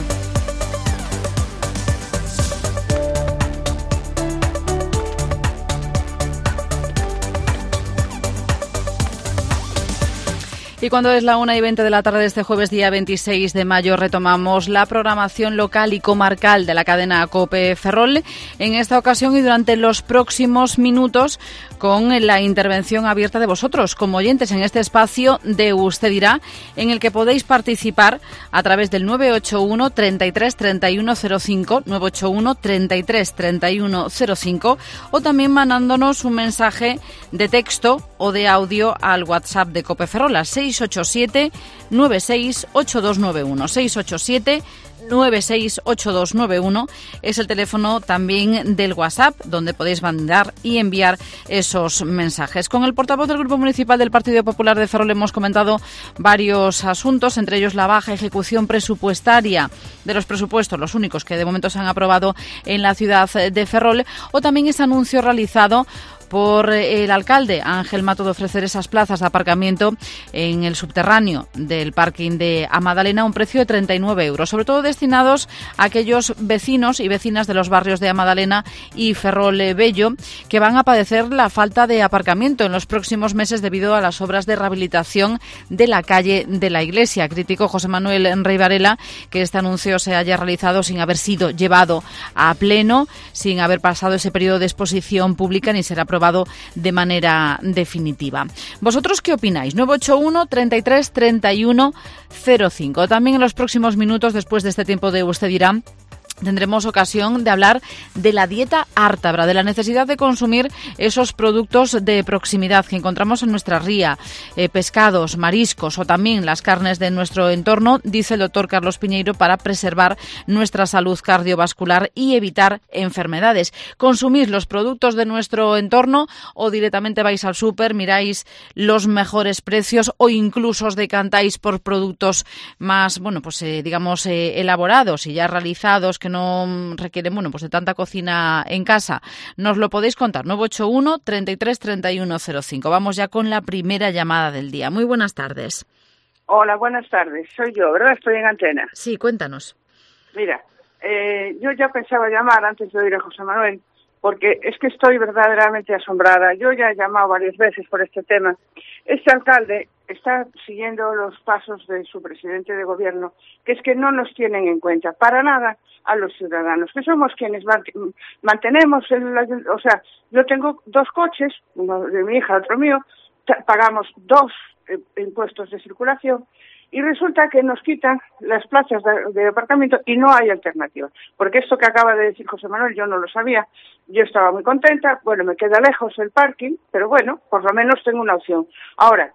Speaker 3: Y cuando es la una y veinte de la tarde de este jueves, día veintiséis de mayo, retomamos la programación local y comarcal de la cadena COPE Ferrol. En esta ocasión y durante los próximos minutos, con la intervención abierta de vosotros, como oyentes, en este espacio de Usted Dirá, en el que podéis participar a través del nueve ocho uno, treinta y tres, treinta y uno cero cinco, nueve ocho uno, treinta y tres, treinta y uno cero cinco, o también mandándonos un mensaje de texto o de audio al WhatsApp de COPE Ferrol, a seis ocho siete, nueve seis, ocho dos nueve uno. seis ocho siete, nueve seis, ocho dos nueve uno es el teléfono también del WhatsApp, donde podéis mandar y enviar esos mensajes. Con el portavoz del Grupo Municipal del Partido Popular de Ferrol hemos comentado varios asuntos, entre ellos la baja ejecución presupuestaria de los presupuestos, los únicos que de momento se han aprobado en la ciudad de Ferrol, o también ese anuncio realizado por el alcalde Ángel Mato de ofrecer esas plazas de aparcamiento en el subterráneo del parking de Amadalena a un precio de treinta y nueve euros, sobre todo destinados a aquellos vecinos y vecinas de los barrios de Amadalena y Ferrol Bello, que van a padecer la falta de aparcamiento en los próximos meses debido a las obras de rehabilitación de la calle de la Iglesia. Criticó José Manuel Rey Varela que este anuncio se haya realizado sin haber sido llevado a pleno, sin haber pasado ese periodo de exposición pública ni ser aprobado de manera definitiva. ¿Vosotros qué opináis? nueve ocho uno, treinta y tres, treinta y uno cero cinco. También en los próximos minutos, después de este tiempo de Usted Dirá, tendremos ocasión de hablar de la dieta ártabra, de la necesidad de consumir esos productos de proximidad que encontramos en nuestra ría, eh, pescados, mariscos o también las carnes de nuestro entorno, dice el doctor Carlos Piñeiro, para preservar nuestra salud cardiovascular y evitar enfermedades. ¿Consumís los productos de nuestro entorno o directamente vais al súper, miráis los mejores precios o incluso os decantáis por productos más, bueno, pues eh, digamos, eh, elaborados y ya realizados, que no requieren, bueno, pues de tanta cocina en casa? Nos lo podéis contar. nueve ocho uno, treinta y tres, treinta y uno cero cinco. Vamos ya con la primera llamada del día. Muy buenas tardes.
Speaker 14: Hola, buenas tardes. Soy yo, ¿verdad? Estoy en antena.
Speaker 3: Sí, cuéntanos.
Speaker 14: Mira, eh, yo ya pensaba llamar antes de oír a José Manuel, porque es que estoy verdaderamente asombrada. Yo ya he llamado varias veces por este tema. Este alcalde está siguiendo los pasos de su presidente de gobierno, que es que no nos tienen en cuenta para nada a los ciudadanos, que somos quienes mantenemos, el, o sea, yo tengo dos coches, uno de mi hija, otro mío, pagamos dos eh, impuestos de circulación, y resulta que nos quitan las plazas de, de aparcamiento y no hay alternativa. Porque esto que acaba de decir José Manuel, yo no lo sabía, yo estaba muy contenta, bueno, me queda lejos el parking, pero bueno, por lo menos tengo una opción. Ahora,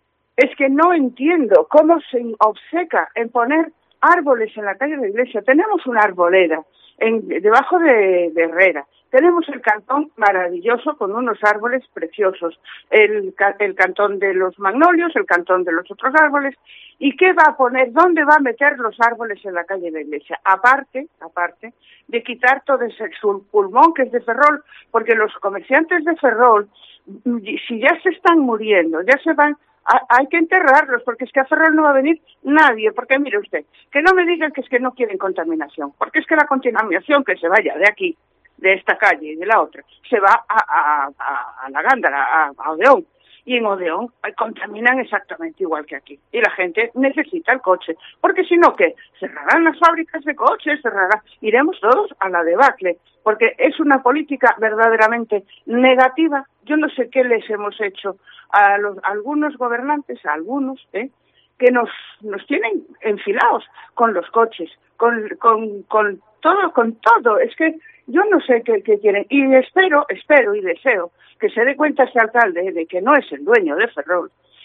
Speaker 14: es que no entiendo cómo se obceca en poner árboles en la calle de la Iglesia. Tenemos una arboleda en, debajo de, de Herrera. Tenemos el cantón maravilloso con unos árboles preciosos, el, el cantón de los magnolios, el cantón de los otros árboles. ¿Y qué va a poner? ¿Dónde va a meter los árboles en la calle de la Iglesia? Aparte, aparte de quitar todo ese pulmón que es de Ferrol, porque los comerciantes de Ferrol, si ya se están muriendo, ya se van, hay que enterrarlos, porque es que a Ferrol no va a venir nadie, porque mire usted, que no me digan que es que no quieren contaminación, porque es que la contaminación que se vaya de aquí, de esta calle y de la otra, se va a, a, a, a la Gándara, a, a Odeón, y en Odeón contaminan exactamente igual que aquí, y la gente necesita el coche, porque si no, ¿qué? Cerrarán las fábricas de coches, cerrarán, iremos todos a la debacle, porque es una política verdaderamente negativa. Yo no sé qué les hemos hecho a, los, a algunos gobernantes, a algunos, ¿eh? que nos nos tienen enfilados con los coches, con con con todo, con todo. Es que yo no sé qué, qué quieren. Y espero, espero y deseo que se dé cuenta este alcalde de que no es el dueño de Ferrol,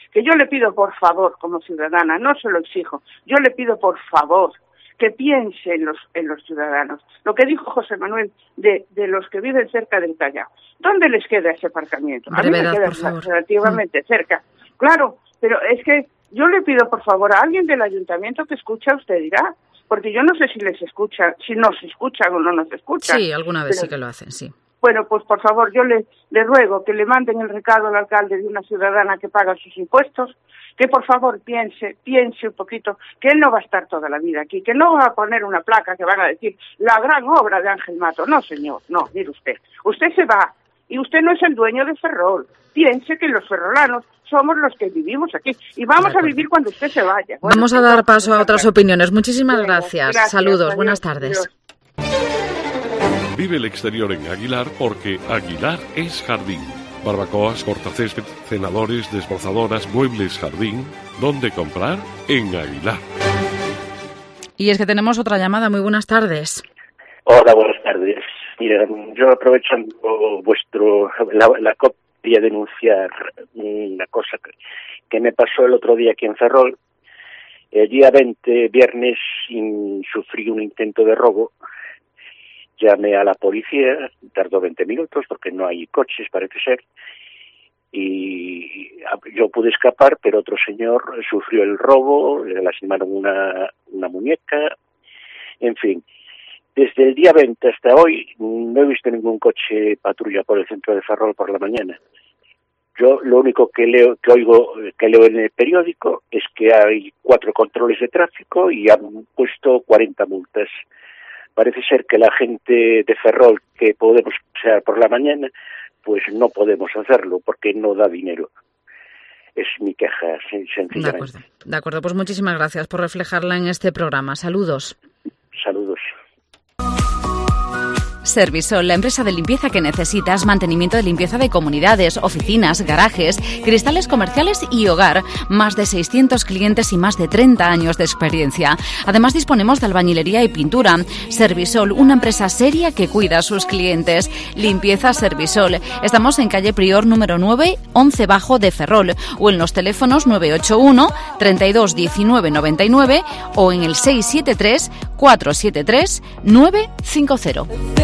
Speaker 14: que yo le pido por favor, como ciudadana, no se lo exijo, yo le pido por favor que piense en los, en los ciudadanos. Lo que dijo José Manuel de, de los que viven cerca del Callao. ¿Dónde les queda ese aparcamiento? A mí me queda relativamente cerca. Claro, pero es que yo le pido por favor a alguien del ayuntamiento que escucha, usted dirá, porque yo no sé si les escucha, si nos escuchan o no nos escuchan.
Speaker 3: Sí, alguna vez
Speaker 14: pero,
Speaker 3: sí que lo hacen, sí.
Speaker 14: Bueno, pues por favor, yo le, le ruego que le manden el recado al alcalde de una ciudadana que paga sus impuestos, que por favor piense, piense un poquito, que él no va a estar toda la vida aquí, que no va a poner una placa que van a decir la gran obra de Ángel Mato. No, señor, no, mire usted. Usted se va y usted no es el dueño de Ferrol. Piense que los ferrolanos somos los que vivimos aquí y vamos a vivir cuando usted se vaya. Bueno,
Speaker 3: vamos a dar paso a otras opiniones. Muchísimas
Speaker 14: Venga,
Speaker 3: gracias.
Speaker 14: gracias.
Speaker 3: Saludos,
Speaker 14: Adiós,
Speaker 3: buenas tardes.
Speaker 14: Adiós.
Speaker 7: Vive el exterior en Aguilar porque Aguilar es jardín. Barbacoas, cortacésped, cenadores, desbrozadoras, muebles, jardín. ¿Dónde comprar? En Aguilar.
Speaker 3: Y es que tenemos otra llamada. Muy buenas tardes.
Speaker 13: Hola, buenas tardes. Mira, yo aprovechando vuestro la, la C O P quería denunciar una cosa que, que me pasó el otro día aquí en Ferrol. El día veinte, viernes, in, sufrí un intento de robo. Llamé a la policía, tardó veinte minutos porque no hay coches, parece ser, y yo pude escapar, pero otro señor sufrió el robo, le lastimaron una, una muñeca, en fin. Desde el día veinte hasta hoy no he visto ningún coche patrulla por el centro de Ferrol por la mañana. Yo lo único que leo, que oigo, que leo en el periódico es que hay cuatro controles de tráfico y han puesto cuarenta multas. Parece ser que la gente de Ferrol que podemos pasear por la mañana, pues no podemos hacerlo porque no da dinero. Es mi queja, sencillamente.
Speaker 3: De acuerdo, de acuerdo. Pues muchísimas gracias por reflejarla en este programa. Saludos.
Speaker 13: Saludos.
Speaker 3: Servisol, la empresa de limpieza que necesitas, mantenimiento de limpieza de comunidades, oficinas, garajes, cristales comerciales y hogar. Más de seiscientos clientes y más de treinta años de experiencia. Además disponemos de albañilería y pintura. Servisol, una empresa seria que cuida a sus clientes. Limpieza Servisol. Estamos en calle Prior número nueve, once bajo de Ferrol, o en los teléfonos nueve ocho uno, treinta y dos, diecinueve, noventa y nueve o en el seis siete tres, cuatro siete tres, nueve cinco cero.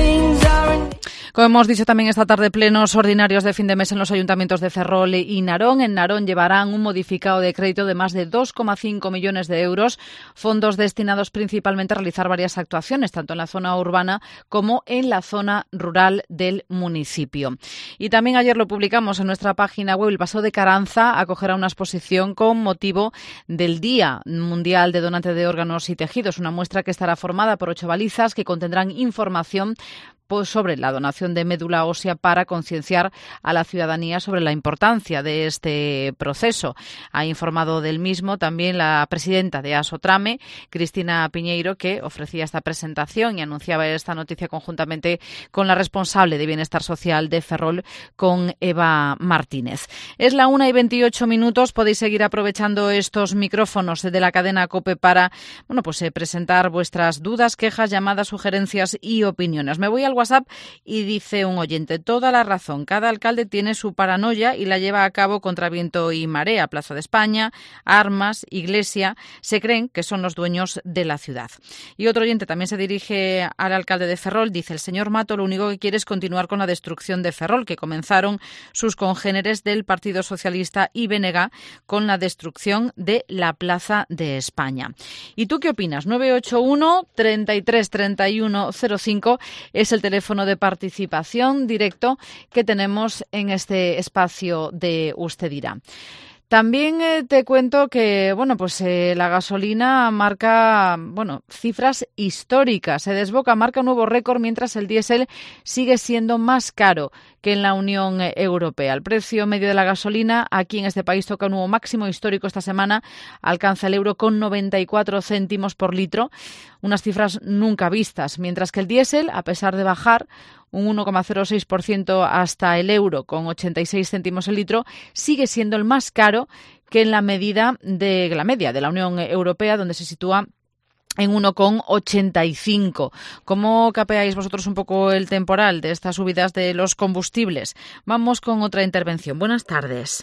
Speaker 3: Como hemos dicho también esta tarde, plenos ordinarios de fin de mes en los ayuntamientos de Ferrol y Narón. En Narón llevarán un modificado de crédito de más de dos coma cinco millones de euros, fondos destinados principalmente a realizar varias actuaciones, tanto en la zona urbana como en la zona rural del municipio. Y también ayer lo publicamos en nuestra página web, el Paseo de Caranza acogerá una exposición con motivo del Día Mundial de Donantes de Órganos y Tejidos, una muestra que estará formada por ocho balizas que contendrán información pues sobre la donación de médula ósea para concienciar a la ciudadanía sobre la importancia de este proceso. Ha informado del mismo también la presidenta de Asotrame, Cristina Piñeiro, que ofrecía esta presentación y anunciaba esta noticia conjuntamente con la responsable de Bienestar Social de Ferrol, con Eva Martínez. Es la una y veintiocho minutos. Podéis seguir aprovechando estos micrófonos de la cadena COPE para bueno, pues, eh, presentar vuestras dudas, quejas, llamadas, sugerencias y opiniones. Me voy al WhatsApp y dice un oyente: toda la razón, cada alcalde tiene su paranoia y la lleva a cabo contra viento y marea. Plaza de España, Armas, Iglesia, se creen que son los dueños de la ciudad. Y otro oyente también se dirige al alcalde de Ferrol, dice: el señor Mato lo único que quiere es continuar con la destrucción de Ferrol, que comenzaron sus congéneres del Partido Socialista y B N G con la destrucción de la Plaza de España. ¿Y tú qué opinas? nueve ocho uno, treinta y tres, treinta y uno, cero cinco es el teléfono de participación directo que tenemos en este espacio de Usted Dirá. También eh, te cuento que bueno, pues eh, la gasolina marca bueno, cifras históricas. Se desboca, marca un nuevo récord, mientras el diésel sigue siendo más caro que en la Unión Europea. El precio medio de la gasolina aquí en este país toca un nuevo máximo histórico esta semana. Alcanza el euro con noventa y cuatro céntimos por litro, unas cifras nunca vistas. Mientras que el diésel, a pesar de bajar un uno coma cero seis por ciento hasta el euro con ochenta y seis céntimos el litro, sigue siendo el más caro que en la medida de la media de la Unión Europea, donde se sitúa en uno coma ochenta y cinco. ¿Cómo capeáis vosotros un poco el temporal de estas subidas de los combustibles? Vamos con otra intervención. Buenas tardes.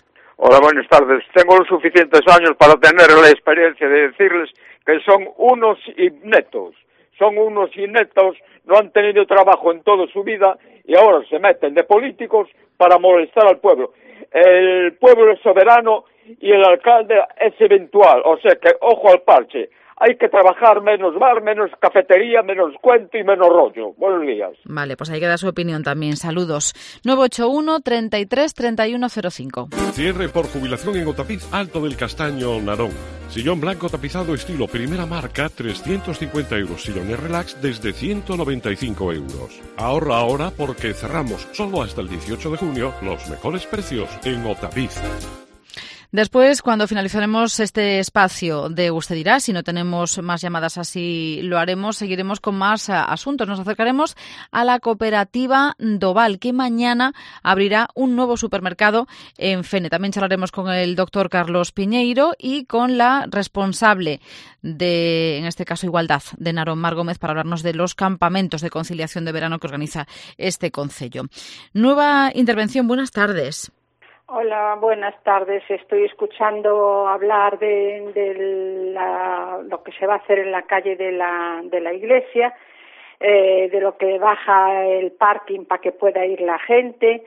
Speaker 15: Hola, buenas tardes. Tengo los suficientes años para tener la experiencia de decirles que son unos ineptos. Son unos ineptos, no han tenido trabajo en toda su vida y ahora se meten de políticos para molestar al pueblo. El pueblo es soberano y el alcalde es eventual, o sea que ojo al parche. Hay que trabajar menos bar, menos cafetería, menos cuento y menos rollo. Buenos días.
Speaker 3: Vale, pues ahí queda su opinión también. Saludos. nueve ocho uno, treinta y tres, treinta y uno cero cinco.
Speaker 7: Cierre por jubilación en Otapiz Alto del Castaño, Narón. Sillón blanco tapizado estilo primera marca, trescientos cincuenta euros. Sillones relax desde ciento noventa y cinco euros. Ahorra ahora porque cerramos solo hasta el dieciocho de junio los mejores precios en Otapiz.
Speaker 3: Después, cuando finalizaremos este espacio de Usted dirá, si no tenemos más llamadas así lo haremos, seguiremos con más uh, asuntos. Nos acercaremos a la cooperativa Doval, que mañana abrirá un nuevo supermercado en Fene. También charlaremos con el doctor Carlos Piñeiro y con la responsable de, en este caso, Igualdad, de Narón, Mar Gómez, para hablarnos de los campamentos de conciliación de verano que organiza este concello. Nueva intervención, buenas tardes.
Speaker 16: Hola, buenas tardes. Estoy escuchando hablar de, de la, lo que se va a hacer en la calle de la, de la iglesia, eh, de lo que baja el parking para que pueda ir la gente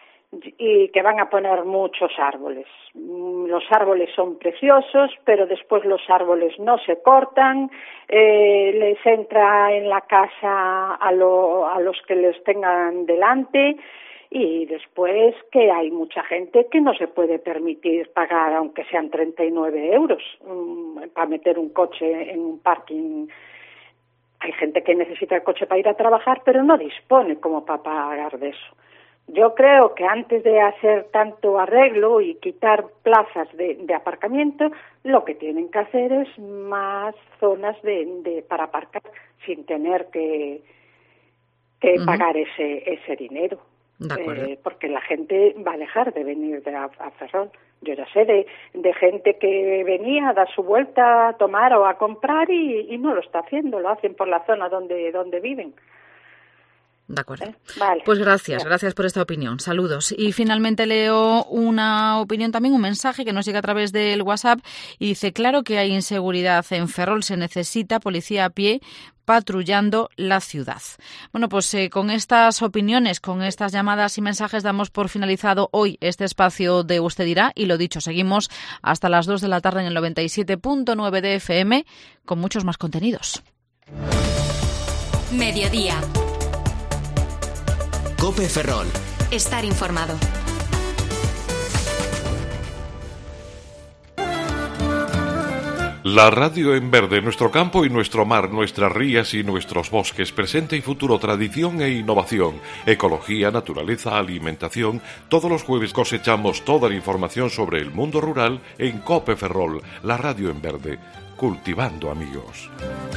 Speaker 16: y que van a poner muchos árboles. Los árboles son preciosos, pero después los árboles no se cortan, eh, les entra en la casa a, lo, a los que les tengan delante. Y después que hay mucha gente que no se puede permitir pagar, aunque sean treinta y nueve euros, um, para meter un coche en un parking. Hay gente que necesita el coche para ir a trabajar, pero no dispone como para pagar de eso. Yo creo que antes de hacer tanto arreglo y quitar plazas de, de aparcamiento, lo que tienen que hacer es más zonas de, de para aparcar sin tener que, que uh-huh. pagar ese, ese dinero. Eh, porque la gente va a dejar de venir de a, a Ferrol. Yo ya sé de, de gente que venía a dar su vuelta a tomar o a comprar y, y no lo está haciendo, lo hacen por la zona donde, donde viven.
Speaker 3: De acuerdo.
Speaker 16: ¿Eh? Vale.
Speaker 3: Pues gracias, gracias por esta opinión. Saludos. Y finalmente leo una opinión también, un mensaje que nos llega a través del WhatsApp y dice, claro que hay inseguridad en Ferrol, se necesita policía a pie patrullando la ciudad. Bueno, pues eh, con estas opiniones, con estas llamadas y mensajes damos por finalizado hoy este espacio de Usted dirá y lo dicho, seguimos hasta las dos de la tarde en el noventa y siete punto nueve de F M con muchos más contenidos.
Speaker 8: Mediodía.
Speaker 17: COPE Ferrol.
Speaker 8: Estar informado.
Speaker 7: La radio en verde, nuestro campo y nuestro mar, nuestras rías y nuestros bosques, presente y futuro, tradición e innovación, ecología, naturaleza, alimentación. Todos los jueves cosechamos toda la información sobre el mundo rural en COPE Ferrol, la radio en verde, cultivando amigos.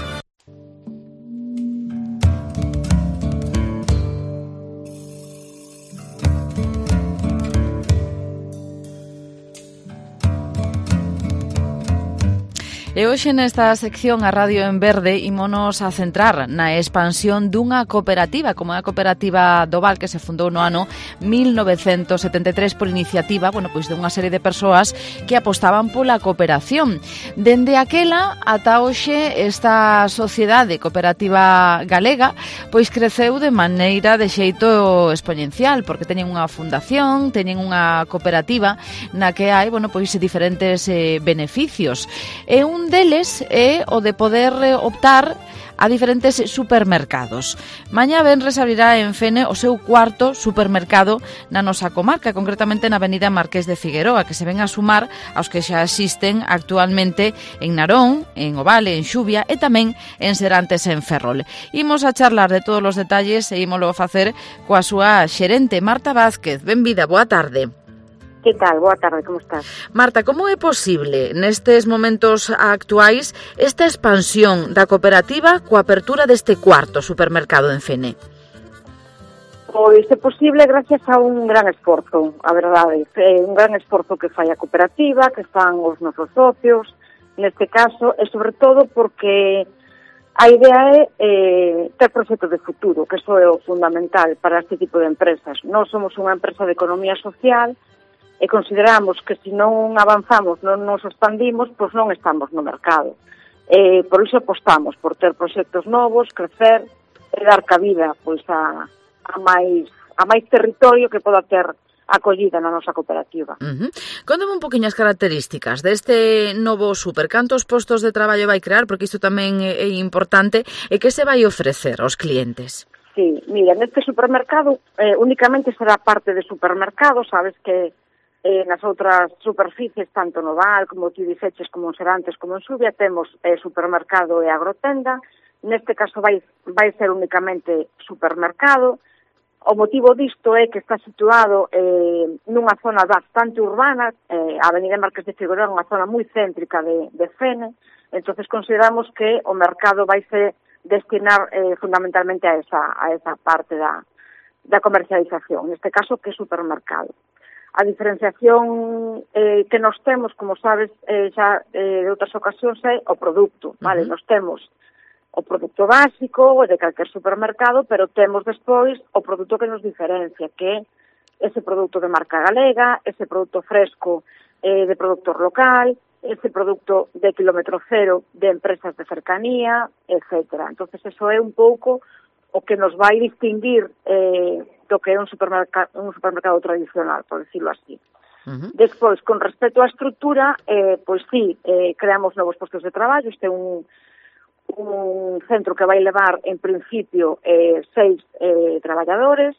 Speaker 3: E hoxe nesta sección a Radio en Verde ímonos a centrar na expansión dunha cooperativa, como é a cooperativa Doval, que se fundou no ano mil novecentos setenta e tres por iniciativa, bueno, pois de unha serie de persoas que apostaban pola cooperación. Dende aquela ata hoxe esta sociedade cooperativa galega pois creceu de maneira de xeito exponencial, porque teñen unha fundación, teñen unha cooperativa na que hai, bueno, pois diferentes eh, beneficios. É un deles é o de poder optar a diferentes supermercados. Mañá venres abrirá en Fene o seu cuarto supermercado na nosa comarca, concretamente na avenida Marqués de Figueroa, que se ven a sumar aos que xa existen actualmente en Narón, en Ovale, en Xuvia e tamén en Serantes en Ferrol. Imos a charlar de todos os detalles e ímolo a facer coa súa xerente, Marta Vázquez. Benvida, boa tarde.
Speaker 18: Que tal? Boa tarde, como estás?
Speaker 3: Marta, como é posible nestes momentos actuais esta expansión da cooperativa coa apertura deste cuarto supermercado en Fene?
Speaker 18: Pois é posible gracias a un gran esforzo, a verdade. É un gran esforzo que fai a cooperativa, que fan os nosos socios, neste caso, e sobre todo porque a idea é eh, ter proxectos de futuro, que iso é o fundamental para este tipo de empresas. Nós somos unha empresa de economía social, e consideramos que se non avanzamos, non nos expandimos, pois non estamos no mercado. Eh, por iso apostamos por ter proxectos novos, crecer e dar cabida pois a, a máis a máis territorio que poda ter acollida na nosa cooperativa.
Speaker 3: Uh-huh. Contame un poquinho as características deste novo super. Cantos postos de traballo vai crear? Porque isto tamén é importante. E que se vai ofrecer aos clientes?
Speaker 18: Sí, mira, neste supermercado eh, únicamente será parte de supermercado, sabes que eh, nas outras superficies, tanto no Val, como ti dixeches, como en Serantes, como en Xuvia, temos eh, supermercado e agrotenda. Neste caso vai, vai ser únicamente supermercado. O motivo disto é que está situado eh, nunha zona bastante urbana, eh, a Avenida Marqués de Figueroa é unha zona moi céntrica de, de Fene, entonces consideramos que o mercado vai ser destinar eh, fundamentalmente a esa, a esa parte da, da comercialización, neste caso que é supermercado. A diferenciación eh, que nos temos, como sabes, eh, xa eh, de outras ocasións é o produto, vale? Uh-huh. Nos temos o produto básico de calquer supermercado, pero temos despois o produto que nos diferencia, que é ese produto de marca galega, ese produto fresco eh, de productor local, ese producto de kilómetro cero de empresas de cercanía, etcétera. Entonces, eso é un pouco o que nos vai distinguir eh, do que é un supermercado, un supermercado tradicional, por decirlo así. Uh-huh. Despois, con respecto á estrutura, eh, pois sí, eh, creamos novos postos de traballo, este é un, un centro que vai levar, en principio, eh, seis eh, traballadores,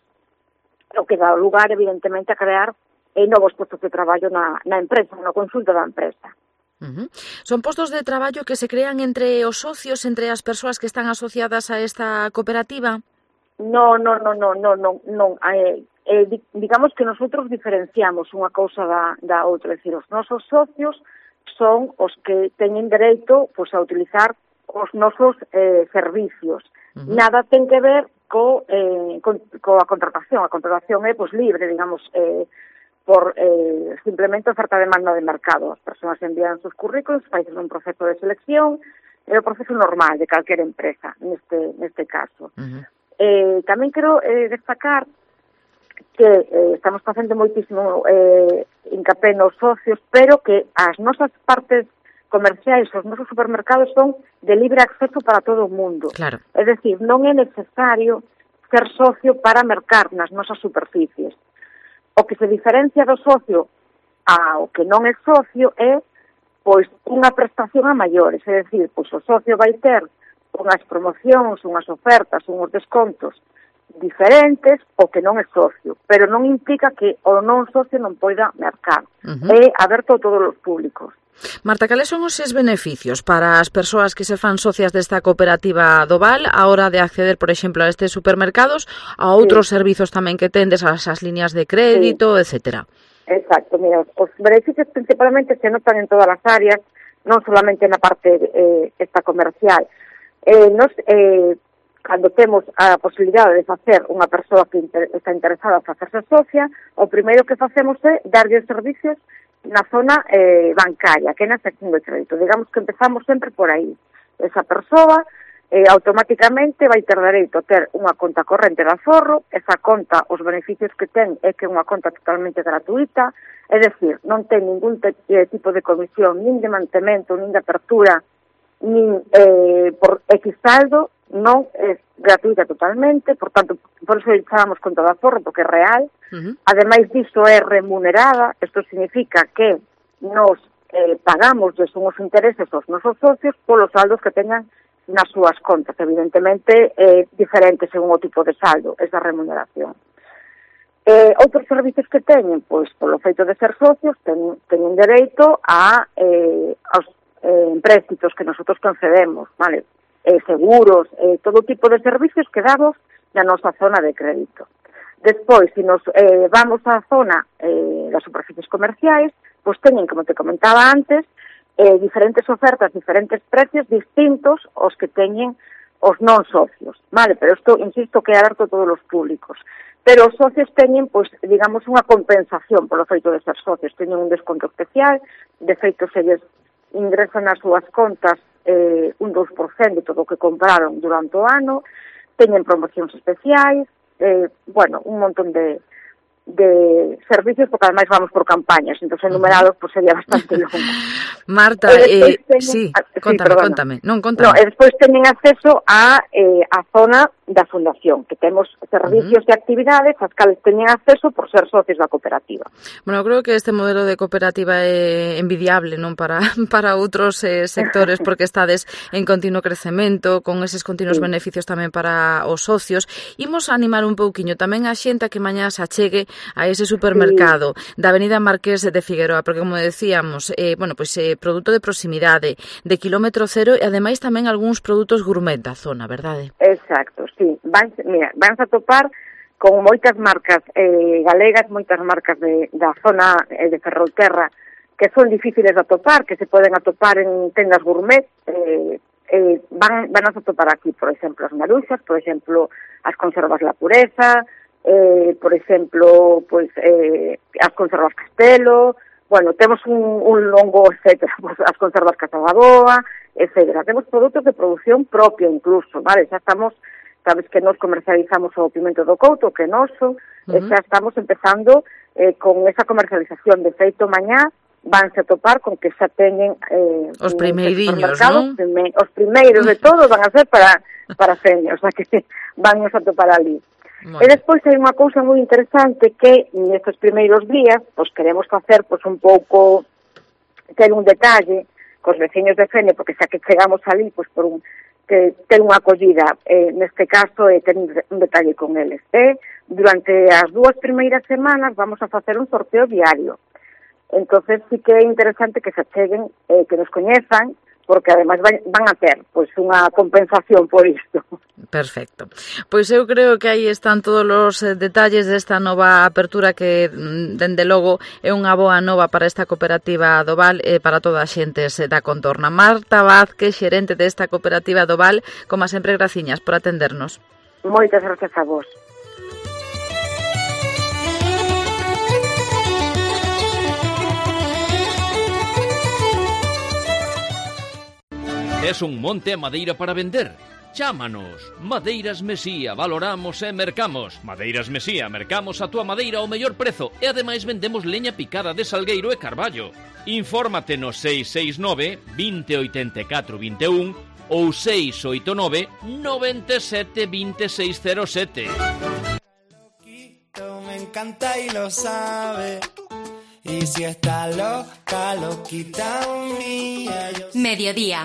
Speaker 18: o que dá lugar, evidentemente, a crear eh, novos postos de traballo na, na empresa, na consulta da empresa.
Speaker 3: Uh-huh. Son postos de traballo que se crean entre os socios, entre as persoas que están asociadas a esta cooperativa?
Speaker 18: No, no, no, no, no, no, no. Eh, eh, digamos que nosotros diferenciamos unha cousa da, da outra, é dicir, os nosos socios son os que teñen dereito pois, a utilizar os nosos eh, servicios. Uh-huh. Nada ten que ver co, eh, con, coa contratación. A contratación é pois, libre, digamos, eh, por eh, simplemente oferta de demanda de mercado. As persoas envían sus currículos, faizen un proceso de selección, é o proceso normal de calquer empresa, neste, neste caso. Uh-huh. Eh, tamén quero eh, destacar que eh, estamos facendo moitísimo eh, hincapé nos socios, pero que as nosas partes comerciais, os nosos supermercados son de libre acceso para todo o mundo.
Speaker 3: Claro.
Speaker 18: É dicir, non é necesario ser socio para mercar nas nosas superficies. O que se diferencia do socio ao que non é socio é pois unha prestación a maiores, é dicir, pois o socio vai ter unhas promocións, unhas ofertas, unhos descontos diferentes o que non é socio, pero non implica que o non socio non poida mercar. Uh-huh. É aberto a todos os públicos.
Speaker 3: Marta, cales son os seus beneficios para as persoas que se fan socias desta cooperativa do Val a hora de acceder, por exemplo, a estes supermercados, a outros sí. servizos tamén que tendes, as, as líneas de crédito, sí. etcétera?
Speaker 18: Exacto, mira, os beneficios principalmente se notan en todas as áreas, non solamente na parte eh, esta comercial. Eh, nos, eh, cando temos a posibilidade de facer unha persoa que inter, está interesada en facerse socia, o primeiro que facemos é darlle servicios na zona eh, bancaria, que é na sección de crédito. Digamos que empezamos sempre por aí. Esa persoa eh, automáticamente vai ter dereito a ter unha conta corrente de Aforro, esa conta, os beneficios que ten é que é unha conta totalmente gratuita, é dicir, non ten ningún te, eh, tipo de comisión, nin de mantemento, nin de apertura, nin eh, por X saldo, non é gratuita totalmente, por tanto, por eso chamamos conta de Aforro, porque é real. Uh-huh. Ademais disso é remunerada, isto significa que nos eh, pagamos de son os intereses aos nosos socios polos saldos que teñan nas súas contas, evidentemente é eh, diferente según o tipo de saldo, esa remuneración. Eh, outros servicios que teñen, pois, polo feito de ser socios, ten, teñen dereito a eh, aos eh, empréstitos que nosotros concedemos, vale? Eh, seguros, eh, todo tipo de servicios que damos na nosa zona de crédito. Despois, se nos eh, vamos á zona eh, das superficies comerciais, pois teñen, como te comentaba antes, eh, diferentes ofertas, diferentes precios distintos aos que teñen os non socios, vale? Pero isto, insisto, que é aberto a todos os públicos. Pero os socios teñen, pois, digamos, unha compensación polo feito de ser socios, teñen un desconto especial, de feito se lles ingresan nas súas contas eh, un dous por cento de todo o que compraron durante o ano, teñen promocións especiais, eh, bueno, un montón de, de servicios, porque ademais vamos por campañas, entón enumerados pues, sería bastante longo.
Speaker 3: Marta, eh, teñen, sí,
Speaker 18: sí,
Speaker 3: contame, contame. Non, contame.
Speaker 18: No, e despois teñen acceso a, eh, a zona da fundación, que temos servicios uh-huh. e actividades as cales teñen acceso por ser socios da cooperativa.
Speaker 3: Bueno, creo que este modelo de cooperativa é envidiable, non, para para outros eh, sectores, porque estades en continuo crecemento, con eses continuos sí. beneficios tamén para os socios. Imos a animar un pouquiño tamén a xente a que mañá se achegue a ese supermercado sí. da Avenida Marqués de Figueroa, porque como decíamos, eh, bueno, pois pues, eh, produto de proximidade, de kilómetro cero e ademais tamén algúns produtos gourmet da zona, verdade?
Speaker 18: Exacto, sí. Van, mira, van a topar con moitas marcas eh, galegas, moitas marcas de, da zona eh, de Ferrolterra que son difíciles de atopar, que se poden atopar en tendas gourmet, eh, eh, van, van a atopar aquí, por exemplo, as maruxas, por exemplo, as conservas La Pureza, eh, por exemplo, pois, eh, as conservas Castelo, bueno, temos un, un longo, etcétera, pues, as conservas Casagaboa, etcétera. Temos produtos de produción propia incluso, vale? Xa estamos, sabes que nos comercializamos o pimento do Couto, que é noso, uh-huh. e xa estamos empezando eh, con esa comercialización. De feito, mañá vanse a topar con que xa teñen eh,
Speaker 3: os primeirinhos, non?
Speaker 18: Os primeiros de todos van a ser para, para femias, o sea que van a topar ali. Bueno. E despois hai unha cousa moi interesante que nestes primeiros días pois queremos facer pois un pouco ter un detalle cos veciños de Fene, porque xa que chegamos ali pois por un que ter unha acollida, eh, neste caso é ter un detalle con eles. E durante as dúas primeiras semanas vamos a facer un sorteo diario. Entonces sí que é interesante que se acheguen, eh, que nos coñezan, porque ademais van a ter pois unha compensación por isto.
Speaker 3: Perfecto. Pois eu creo que aí están todos os detalles desta nova apertura que, dende logo, é unha boa nova para esta cooperativa do Val e para toda a xente da contorna. Marta Vázquez, xerente desta cooperativa do Val, como sempre, graciñas por atendernos.
Speaker 18: Moitas gracias a vos.
Speaker 6: Tes un monte de madeira para vender? Chámanos. Madeiras Mesía, valoramos e mercamos. Madeiras Mesía, mercamos a túa madeira ao mellor prezo e ademais vendemos leña picada de salgueiro e carballo. Infórmate no seis seis nove, veinte, oitenta e catro, vinte e un ou seis oito nove, noventa e sete, vinte e seis cero sete.
Speaker 17: Me encanta y lo sabe. Y si está loca, loquita mía.
Speaker 8: Mediodía.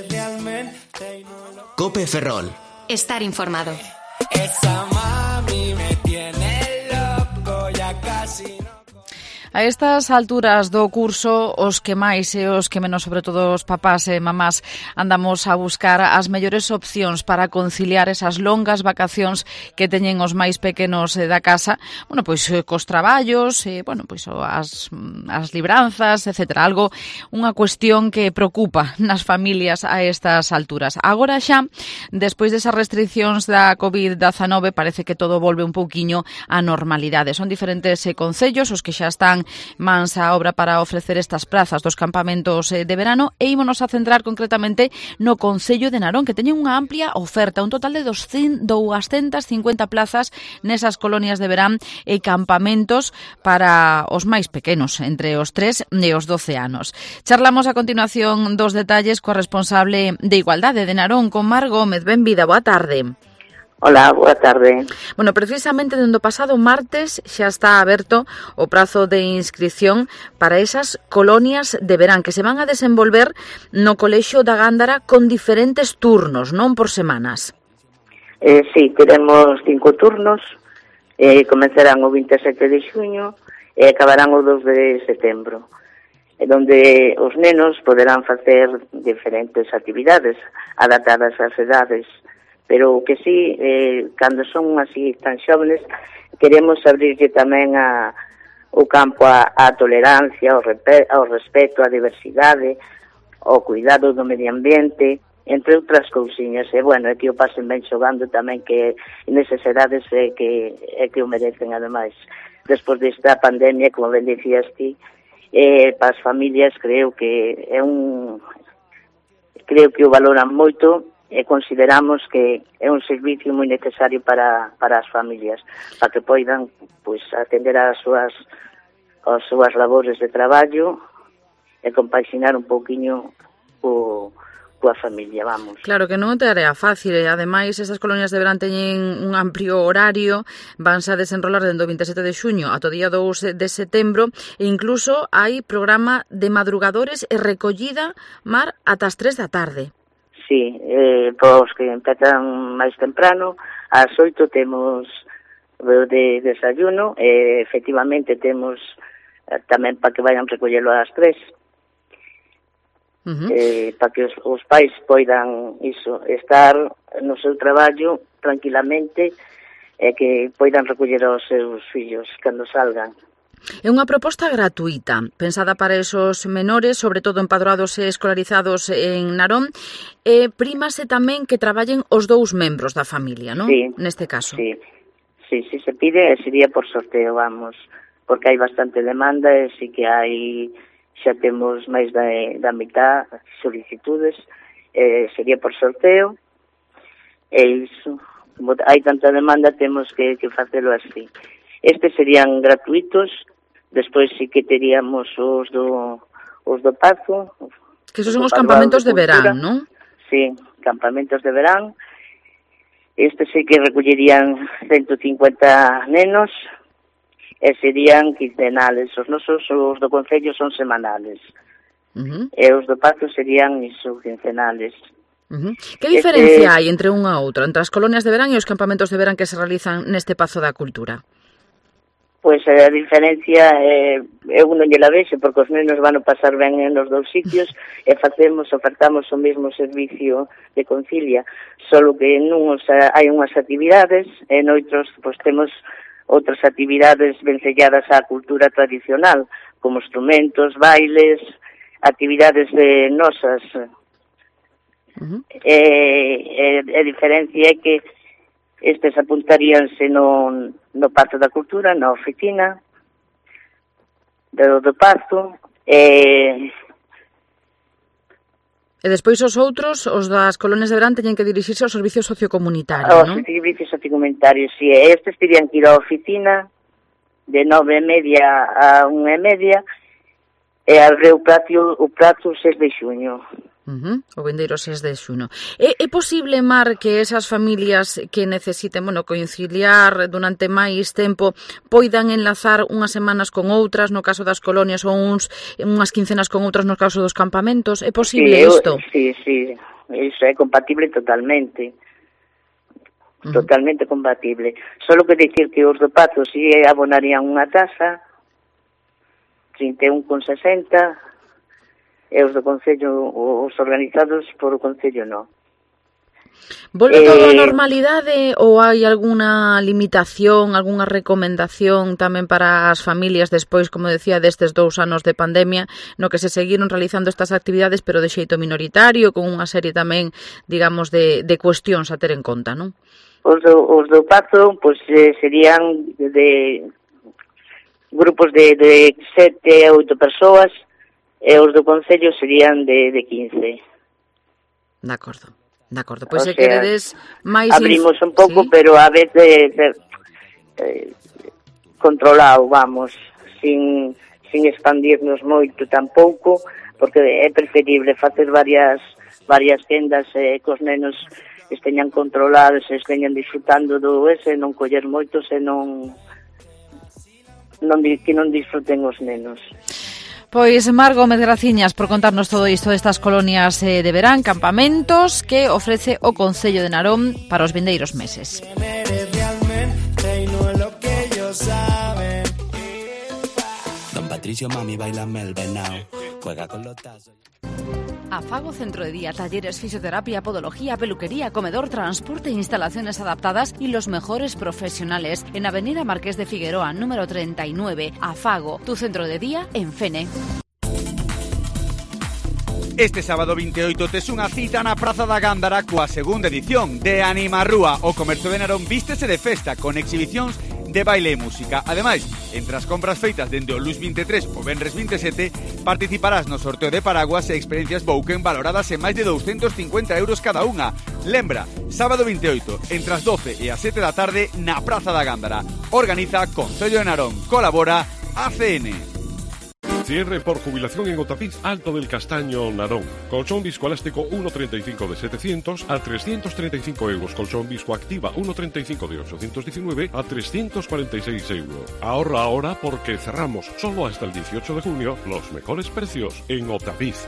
Speaker 19: Cope Ferrol.
Speaker 8: Estar informado.
Speaker 17: Esa mami me tiene loco, ya casi no.
Speaker 3: A estas alturas do curso, os que máis e os que menos, sobre todo os papás e mamás, andamos a buscar as mellores opcións para conciliar esas longas vacacións que teñen os máis pequenos da casa, bueno, pois cos traballos, e, bueno, pois as, as libranzas, etcétera. Algo, unha cuestión que preocupa nas familias a estas alturas. Agora xa, despois desas restriccións da covid dezanove, parece que todo volve un pouquiño á normalidade. Son diferentes eh, concellos os que xa están mans a obra para ofrecer estas prazas dos campamentos de verano e ímonos a centrar concretamente no Concello de Narón, que teñen unha amplia oferta, un total de doscientas cincuenta plazas nesas colonias de verán e campamentos para os máis pequenos, entre os tres e os doce anos. Charlamos a continuación dos detalles coa responsable de Igualdade de Narón, con Mar Gómez. Benvida, boa tarde.
Speaker 20: Hola, boa tarde.
Speaker 3: Bueno, precisamente dende o pasado martes xa está aberto o prazo de inscripción para esas colonias de verán que se van a desenvolver no Colexio da Gándara con diferentes turnos, non por semanas.
Speaker 20: Eh, sí, teremos cinco turnos, eh, comenzarán o vinte e sete de xuño e acabarán o dos de setembro, onde os nenos poderán facer diferentes actividades adaptadas ás edades. Pero o que sí, eh, cando son así tan xóvenes, queremos abrirlle tamén a, o campo a, a tolerancia, ao, repe, ao respeto, á diversidade, ao cuidado do medio ambiente, entre outras cousiñas. E, bueno, é que o pasen ben xogando tamén, que neses edades é que, é que o merecen, ademais. Despois desta pandemia, como ben dicías ti, eh, para as familias creo que é un... creo que o valoran moito, e consideramos que é un servicio moi necesario para, para as familias, para que poidan pois, atender as súas, as súas labores de traballo e compaxinar un pouquiño o coa familia, vamos.
Speaker 3: Claro que non é tarea fácil, e ademais esas colonias de verán teñen un amplio horario, vanse a desenrolar dende o vinte e sete de xuño ata o día dous de setembro, e incluso hai programa de madrugadores e recollida mar ata as tres da tarde.
Speaker 20: Sí, eh, pois que empezan máis temprano, ás oito temos de desayuno, e efectivamente temos tamén para que vayan recollelo ás tres. Uh-huh. Eh, para que os, os pais poidan iso, estar no seu traballo tranquilamente e que poidan recoller os seus fillos cando salgan.
Speaker 3: É unha proposta gratuita, pensada para esos menores, sobre todo empadroados e escolarizados en Narón, e prímase tamén que traballen os dous membros da familia, non?
Speaker 20: Sí,
Speaker 3: neste caso.
Speaker 20: Sí, sí, sí se pide, sería por sorteo, vamos, porque hai bastante demanda e sí que hai... xa temos máis da, da mitad solicitudes, eh, sería por sorteo, e iso, como hai tanta demanda, temos que, que facelo así. Estes serían gratuitos, despois sí que teríamos os do, os do Pazo.
Speaker 3: Que esos son os campamentos de, de verán, non?
Speaker 20: Sí, campamentos de verán. Estes sí que recollerían ciento cincuenta nenos, e serían quincenales. Os nosos, os do Concello, son semanales. Uh-huh. E os do Pazo serían iso, quincenales.
Speaker 3: Uh-huh. Que diferencia este... hai entre unha a outra, entre as colonias de verán e os campamentos de verán que se realizan neste Pazo da Cultura?
Speaker 20: Pois a diferencia é, é non lle la vexo, porque os nenos van a pasar ben nos dous sitios e facemos, ofertamos o mesmo servicio de concilia, solo que nuns hai unhas actividades e noutros pois temos outras actividades vencelladas á cultura tradicional, como instrumentos, bailes, actividades de nosas. Uh-huh. E, e a diferencia é que estes apuntaríanse no, no Pazo da Cultura, na oficina do, do Pazo, e...
Speaker 3: E despois os outros, os das colonias de verán, teñen que dirixirse ao servicio sociocomunitario, non?
Speaker 20: Aos servicios sociocomunitarios, si. Sí. Estes terían que ir á oficina de nove e media a unha e media e abre o prato o prato seis de xuño.
Speaker 3: Uh-huh. O vindeiro seis de xuño. É, é posible, Mar, que esas familias que necesiten, bueno, conciliar durante máis tempo poidan enlazar unhas semanas con outras, no caso das colonias, ou uns, unhas quincenas con outras no caso dos campamentos? É posible
Speaker 20: sí,
Speaker 3: isto?
Speaker 20: Sí, sí, iso é compatible totalmente. Uh-huh. Totalmente compatible. Solo que dicir que os do Pazo si abonarían unha tasa trinta e un con sesenta e os do Concello, os organizados por o Concello, non.
Speaker 3: Volve eh, todo a normalidade ou hai algunha limitación, algunha recomendación tamén para as familias despois, como decía, destes dous anos de pandemia, no que se seguiron realizando estas actividades, pero de xeito minoritario, con unha serie tamén, digamos, de, de cuestións a ter en conta, non?
Speaker 20: Os do, os do Pazo, pois, eh, serían de grupos de, de sete a oito persoas, e os do Concello serían de, de quince.
Speaker 3: De acordo, de acordo. Pois se queredes máis...
Speaker 20: Abrimos
Speaker 3: inf...
Speaker 20: un pouco, ¿sí? Pero a veces eh, eh, controlado, vamos, sin, sin expandirnos moito tampouco, porque é preferible facer varias varias tendas eh, cos nenos esteñan controlados, esteñan disfrutando do ese, non coller moitos e non, non que non disfruten os nenos.
Speaker 3: Pois Mar Gómez Graciñas por contarnos todo isto destas colonias de verán, campamentos que ofrece o Concello de Narón para os vindeiros meses. Don Patricio, mami, bailame el venao, juega con los tazos. Afago Centro de Día, talleres, fisioterapia, podología, peluquería, comedor, transporte, instalaciones adaptadas y los mejores profesionales. En Avenida Marqués de Figueroa, número treinta y nueve. Afago, tu centro de día en Fene.
Speaker 19: Este sábado veintiocho tes unha cita na Praza da Gándara coa segunda edición de Animarrúa. O comercio de Narón vístese de festa con exhibicións de baile e música. Ademais, entre as compras feitas dende o luns vinte e tres ou venres vinte e sete, participarás no sorteo de paraguas e experiencias Bouken valoradas en máis de doscientos cincuenta euros cada unha. Lembra, sábado veintiocho, entre as doce e as sete da tarde na Praza da Gándara. Organiza Concello de Narón. Colabora A C N.
Speaker 7: Cierre por jubilación en Otapiz Alto del Castaño, Narón. Colchón viscoelástico uno treinta y cinco de setecientos a trescientos treinta y cinco euros. Colchón viscoactiva uno treinta y cinco de ochocientos diecinueve a trescientos cuarenta y seis euros. Ahorra ahora porque cerramos solo hasta el dieciocho de junio los mejores precios en Otapiz.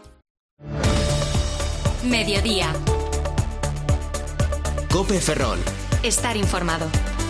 Speaker 8: Mediodía.
Speaker 21: COPE Ferrol.
Speaker 8: Estar informado.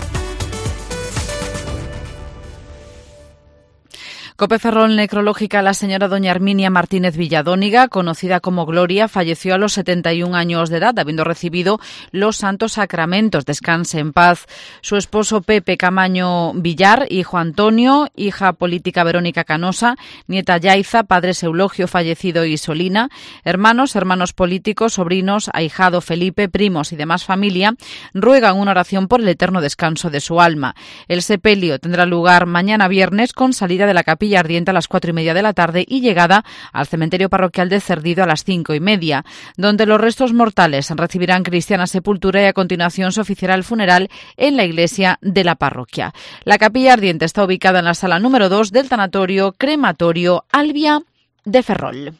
Speaker 3: COPE Ferrol necrológica. La señora doña Herminia Martínez Villadóniga, conocida como Gloria, falleció a los setenta y un años de edad, habiendo recibido los santos sacramentos. Descanse en paz. Su esposo Pepe Camaño Villar, hijo Antonio, hija política Verónica Canosa, nieta Yaiza, padres Eulogio, fallecido, y Solina, hermanos, hermanos políticos, sobrinos, ahijado Felipe, primos y demás familia, ruegan una oración por el eterno descanso de su alma. El sepelio tendrá lugar mañana viernes con salida de la capilla ardiente a las cuatro y media de la tarde y llegada al cementerio parroquial de Cerdido a las cinco y media, donde los restos mortales recibirán cristiana sepultura y a continuación se oficiará el funeral en la iglesia de la parroquia. La capilla ardiente está ubicada en la sala número dos del tanatorio crematorio Albia de Ferrol.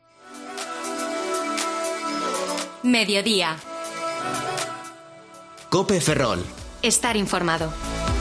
Speaker 8: Mediodía.
Speaker 21: COPE Ferrol.
Speaker 8: Estar informado.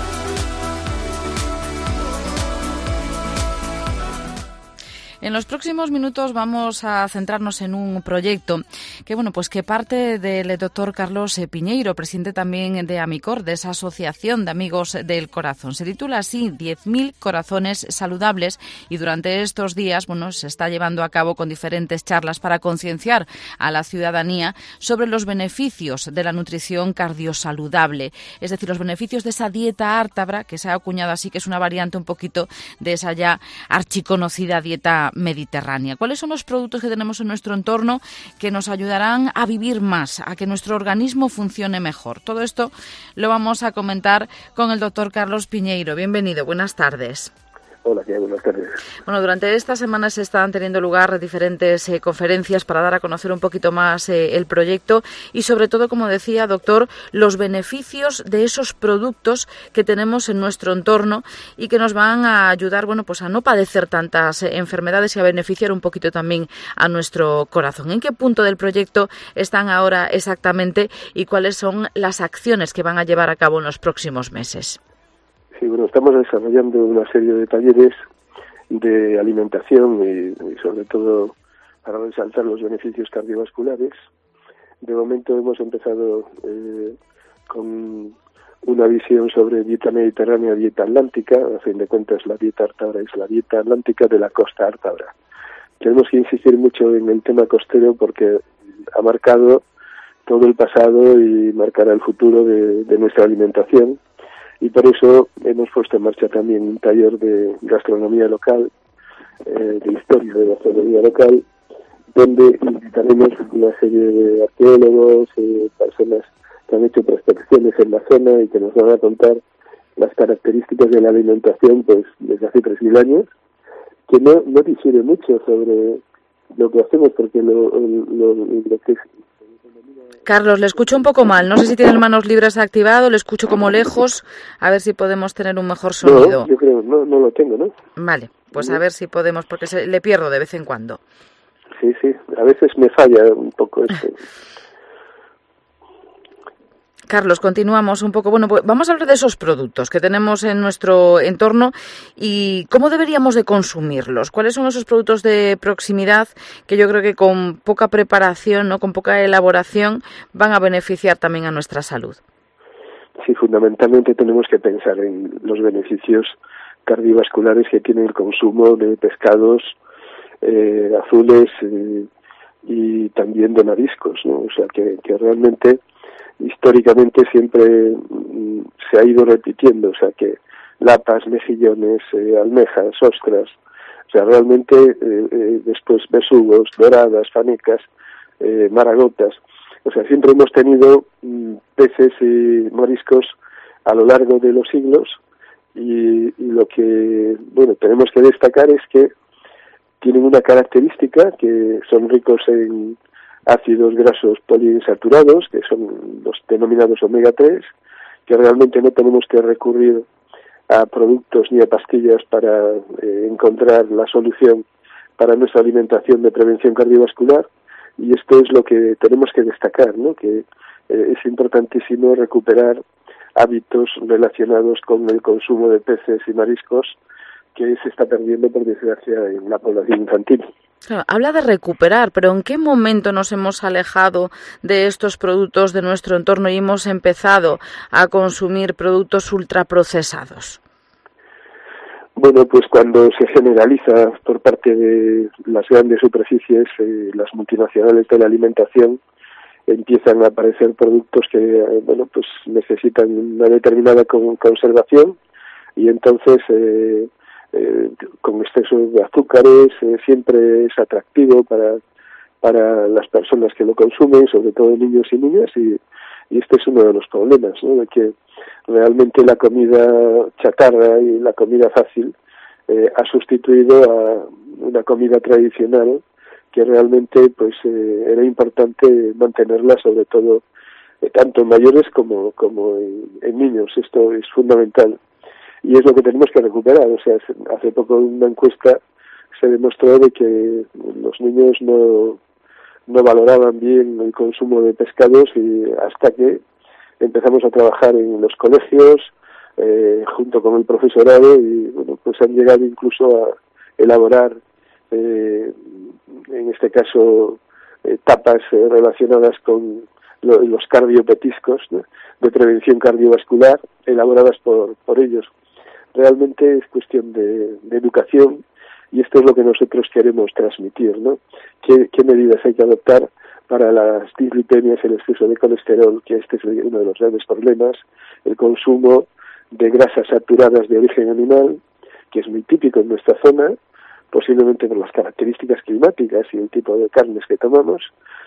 Speaker 3: En los próximos minutos vamos a centrarnos en un proyecto que, bueno, pues que parte del doctor Carlos Piñeiro, presidente también de Amicor, de esa asociación de amigos del corazón. Se titula así diez mil corazones saludables y durante estos días, bueno, se está llevando a cabo con diferentes charlas para concienciar a la ciudadanía sobre los beneficios de la nutrición cardiosaludable, es decir, los beneficios de esa dieta ártabra que se ha acuñado así, que es una variante un poquito de esa ya archiconocida dieta mediterránea. ¿Cuáles son los productos que tenemos en nuestro entorno que nos ayudarán a vivir más, a que nuestro organismo funcione mejor? Todo esto lo vamos a comentar con el doctor Carlos Piñeiro. Bienvenido, buenas tardes.
Speaker 22: Hola, ¿qué hay? Buenas tardes.
Speaker 3: Bueno, durante estas semanas se están teniendo lugar diferentes eh, conferencias para dar a conocer un poquito más eh, el proyecto y sobre todo, como decía, doctor, los beneficios de esos productos que tenemos en nuestro entorno y que nos van a ayudar, bueno, pues a no padecer tantas eh, enfermedades y a beneficiar un poquito también a nuestro corazón. ¿En qué punto del proyecto están ahora exactamente y cuáles son las acciones que van a llevar a cabo en los próximos meses?
Speaker 22: Sí, bueno, estamos desarrollando una serie de talleres de alimentación y, y sobre todo para resaltar los beneficios cardiovasculares. De momento hemos empezado eh, con una visión sobre dieta mediterránea, dieta atlántica. A fin de cuentas, la dieta ártabra es la dieta atlántica de la costa ártabra. Tenemos que insistir mucho en el tema costero porque ha marcado todo el pasado y marcará el futuro de, de nuestra alimentación. Y por eso hemos puesto en marcha también un taller de gastronomía local, eh, de historia de gastronomía local, donde invitaremos una serie de arqueólogos, eh, personas que han hecho prospecciones en la zona y que nos van a contar las características de la alimentación pues desde hace tres mil años, que no, no difiere mucho sobre lo que hacemos, porque lo, lo, lo que es...
Speaker 3: Carlos, le escucho un poco mal. No sé si tiene manos libres activado, le escucho como lejos. A ver si podemos tener un mejor sonido.
Speaker 22: No, yo creo, no, no lo tengo, ¿no?
Speaker 3: Vale, pues a ver si podemos, porque se, le pierdo de vez en cuando.
Speaker 22: Sí, sí, a veces me falla un poco esto.
Speaker 3: Carlos, continuamos un poco. Bueno, pues vamos a hablar de esos productos que tenemos en nuestro entorno y cómo deberíamos de consumirlos. ¿Cuáles son esos productos de proximidad que yo creo que con poca preparación, no, con poca elaboración, van a beneficiar también a nuestra salud?
Speaker 22: Sí, fundamentalmente tenemos que pensar en los beneficios cardiovasculares que tiene el consumo de pescados eh, azules eh, y también de mariscos, ¿no? O sea, que, que realmente históricamente siempre mm, se ha ido repitiendo, o sea que lapas, mejillones, eh, almejas, ostras, o sea realmente eh, eh, después besugos, doradas, fanecas, eh, maragotas, o sea siempre hemos tenido mm, peces y mariscos a lo largo de los siglos y, y lo que bueno tenemos que destacar es que tienen una característica que son ricos en ácidos grasos poliinsaturados, que son los denominados omega tres, que realmente no tenemos que recurrir a productos ni a pastillas para eh, encontrar la solución para nuestra alimentación de prevención cardiovascular, y esto es lo que tenemos que destacar, ¿no? Que eh, es importantísimo recuperar hábitos relacionados con el consumo de peces y mariscos que se está perdiendo, por desgracia, en la población infantil.
Speaker 3: Claro, habla de recuperar, pero ¿en qué momento nos hemos alejado de estos productos de nuestro entorno y hemos empezado a consumir productos ultraprocesados?
Speaker 22: Bueno, pues cuando se generaliza por parte de las grandes superficies, eh, las multinacionales de la alimentación, empiezan a aparecer productos que, eh, bueno, pues necesitan una determinada con, conservación, y entonces eh, eh, con exceso de azúcares eh, siempre es atractivo para para las personas que lo consumen, sobre todo niños y niñas, y, y este es uno de los problemas, ¿no? De que realmente la comida chatarra y la comida fácil eh, ha sustituido a una comida tradicional que realmente pues eh, era importante mantenerla, sobre todo eh, tanto en mayores como como en, en niños. Esto es fundamental y es lo que tenemos que recuperar. O sea, hace poco en una encuesta se demostró de que los niños no no valoraban bien el consumo de pescados, y hasta que empezamos a trabajar en los colegios eh, junto con el profesorado, y bueno, pues han llegado incluso a elaborar eh, en este caso eh, tapas eh, relacionadas con lo, los cardiopetiscos, ¿no?, de prevención cardiovascular, elaboradas por por ellos. Realmente es cuestión de, de educación, y esto es lo que nosotros queremos transmitir, ¿no? ¿Qué, qué medidas hay que adoptar para las dislipemias, el exceso de colesterol, que este es uno de los grandes problemas, el consumo de grasas saturadas de origen animal, que es muy típico en nuestra zona, posiblemente por las características climáticas y el tipo de carnes que tomamos,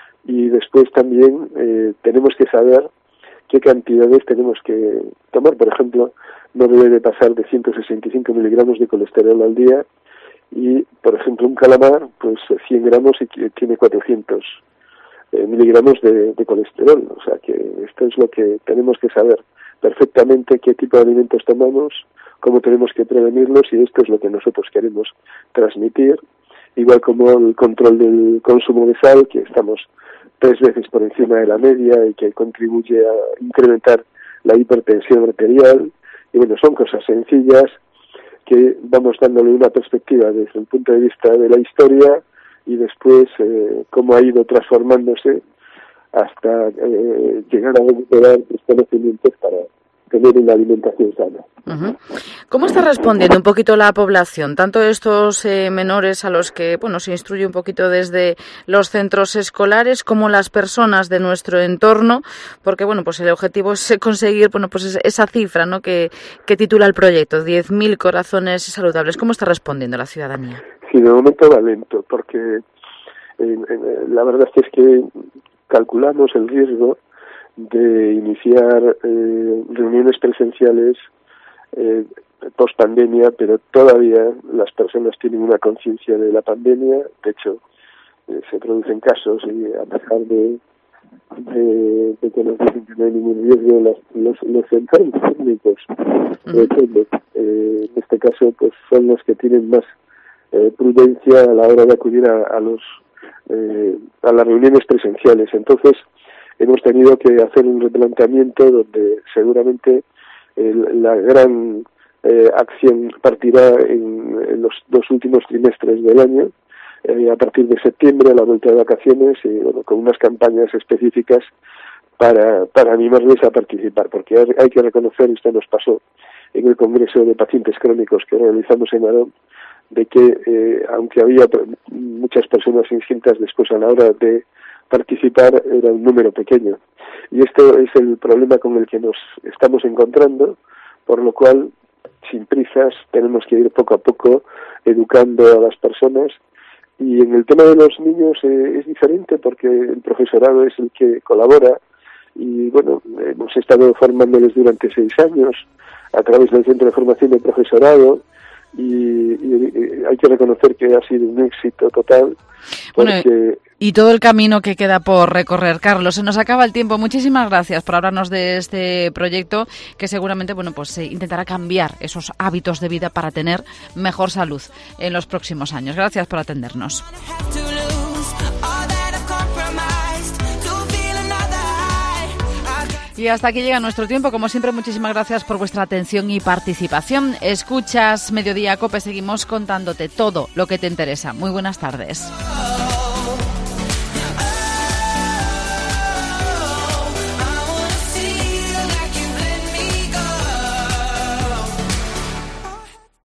Speaker 22: y después también eh, tenemos que saber qué cantidades tenemos que tomar. Por ejemplo, no debe de pasar de ciento sesenta y cinco miligramos de colesterol al día, y, por ejemplo, un calamar, pues cien gramos y tiene cuatrocientos eh, miligramos de, de colesterol. O sea que esto es lo que tenemos que saber perfectamente, qué tipo de alimentos tomamos, cómo tenemos que prevenirlos, y esto es lo que nosotros queremos transmitir, igual como el control del consumo de sal, que estamos tres veces por encima de la media y que contribuye a incrementar la hipertensión arterial. Y bueno, son cosas sencillas que vamos dándole una perspectiva desde el punto de vista de la historia, y después eh, cómo ha ido transformándose hasta eh, llegar a recuperar los conocimientos para tener una alimentación sana.
Speaker 3: Uh-huh. ¿Cómo está respondiendo un poquito la población, tanto estos eh, menores a los que bueno se instruye un poquito desde los centros escolares, como las personas de nuestro entorno? Porque bueno, pues el objetivo es conseguir bueno pues esa cifra, ¿no?, que, que titula el proyecto, diez mil corazones saludables. ¿Cómo está respondiendo la ciudadanía?
Speaker 22: Sí, de momento va lento, porque eh, eh, la verdad es que calculamos el riesgo de iniciar eh, reuniones presenciales eh, post pandemia, pero todavía las personas tienen una conciencia de la pandemia. De hecho, eh, se producen casos, y a pesar de, de, de que nos dicen que no hay ningún riesgo, los, los, los enfermos técnicos eh, eh, en este caso pues son los que tienen más eh, prudencia a la hora de acudir a, a los eh, a las reuniones presenciales. Entonces hemos tenido que hacer un replanteamiento donde seguramente el, la gran eh, acción partirá en, en los dos últimos trimestres del año, eh, a partir de septiembre, a la vuelta de vacaciones, y bueno, con unas campañas específicas para, para animarles a participar, porque hay, hay que reconocer, esto nos pasó en el Congreso de Pacientes Crónicos que realizamos en Arón, de que eh, aunque había muchas personas inscritas, después a la hora de participar era un número pequeño, y esto es el problema con el que nos estamos encontrando, por lo cual sin prisas tenemos que ir poco a poco educando a las personas. Y en el tema de los niños eh, es diferente, porque el profesorado es el que colabora, y bueno, hemos estado formándoles durante seis años a través del Centro de Formación de Profesorado, y, y, y hay que reconocer que ha sido un éxito total.
Speaker 3: Bueno,
Speaker 22: porque...
Speaker 3: y todo el camino que queda por recorrer. Carlos, se nos acaba el tiempo. Muchísimas gracias por hablarnos de este proyecto que seguramente, bueno, pues eh, intentará cambiar esos hábitos de vida para tener mejor salud en los próximos años. Gracias por atendernos. Y hasta aquí llega nuestro tiempo. Como siempre, muchísimas gracias por vuestra atención y participación. Escuchas Mediodía COPE, seguimos contándote todo lo que te interesa. Muy buenas tardes.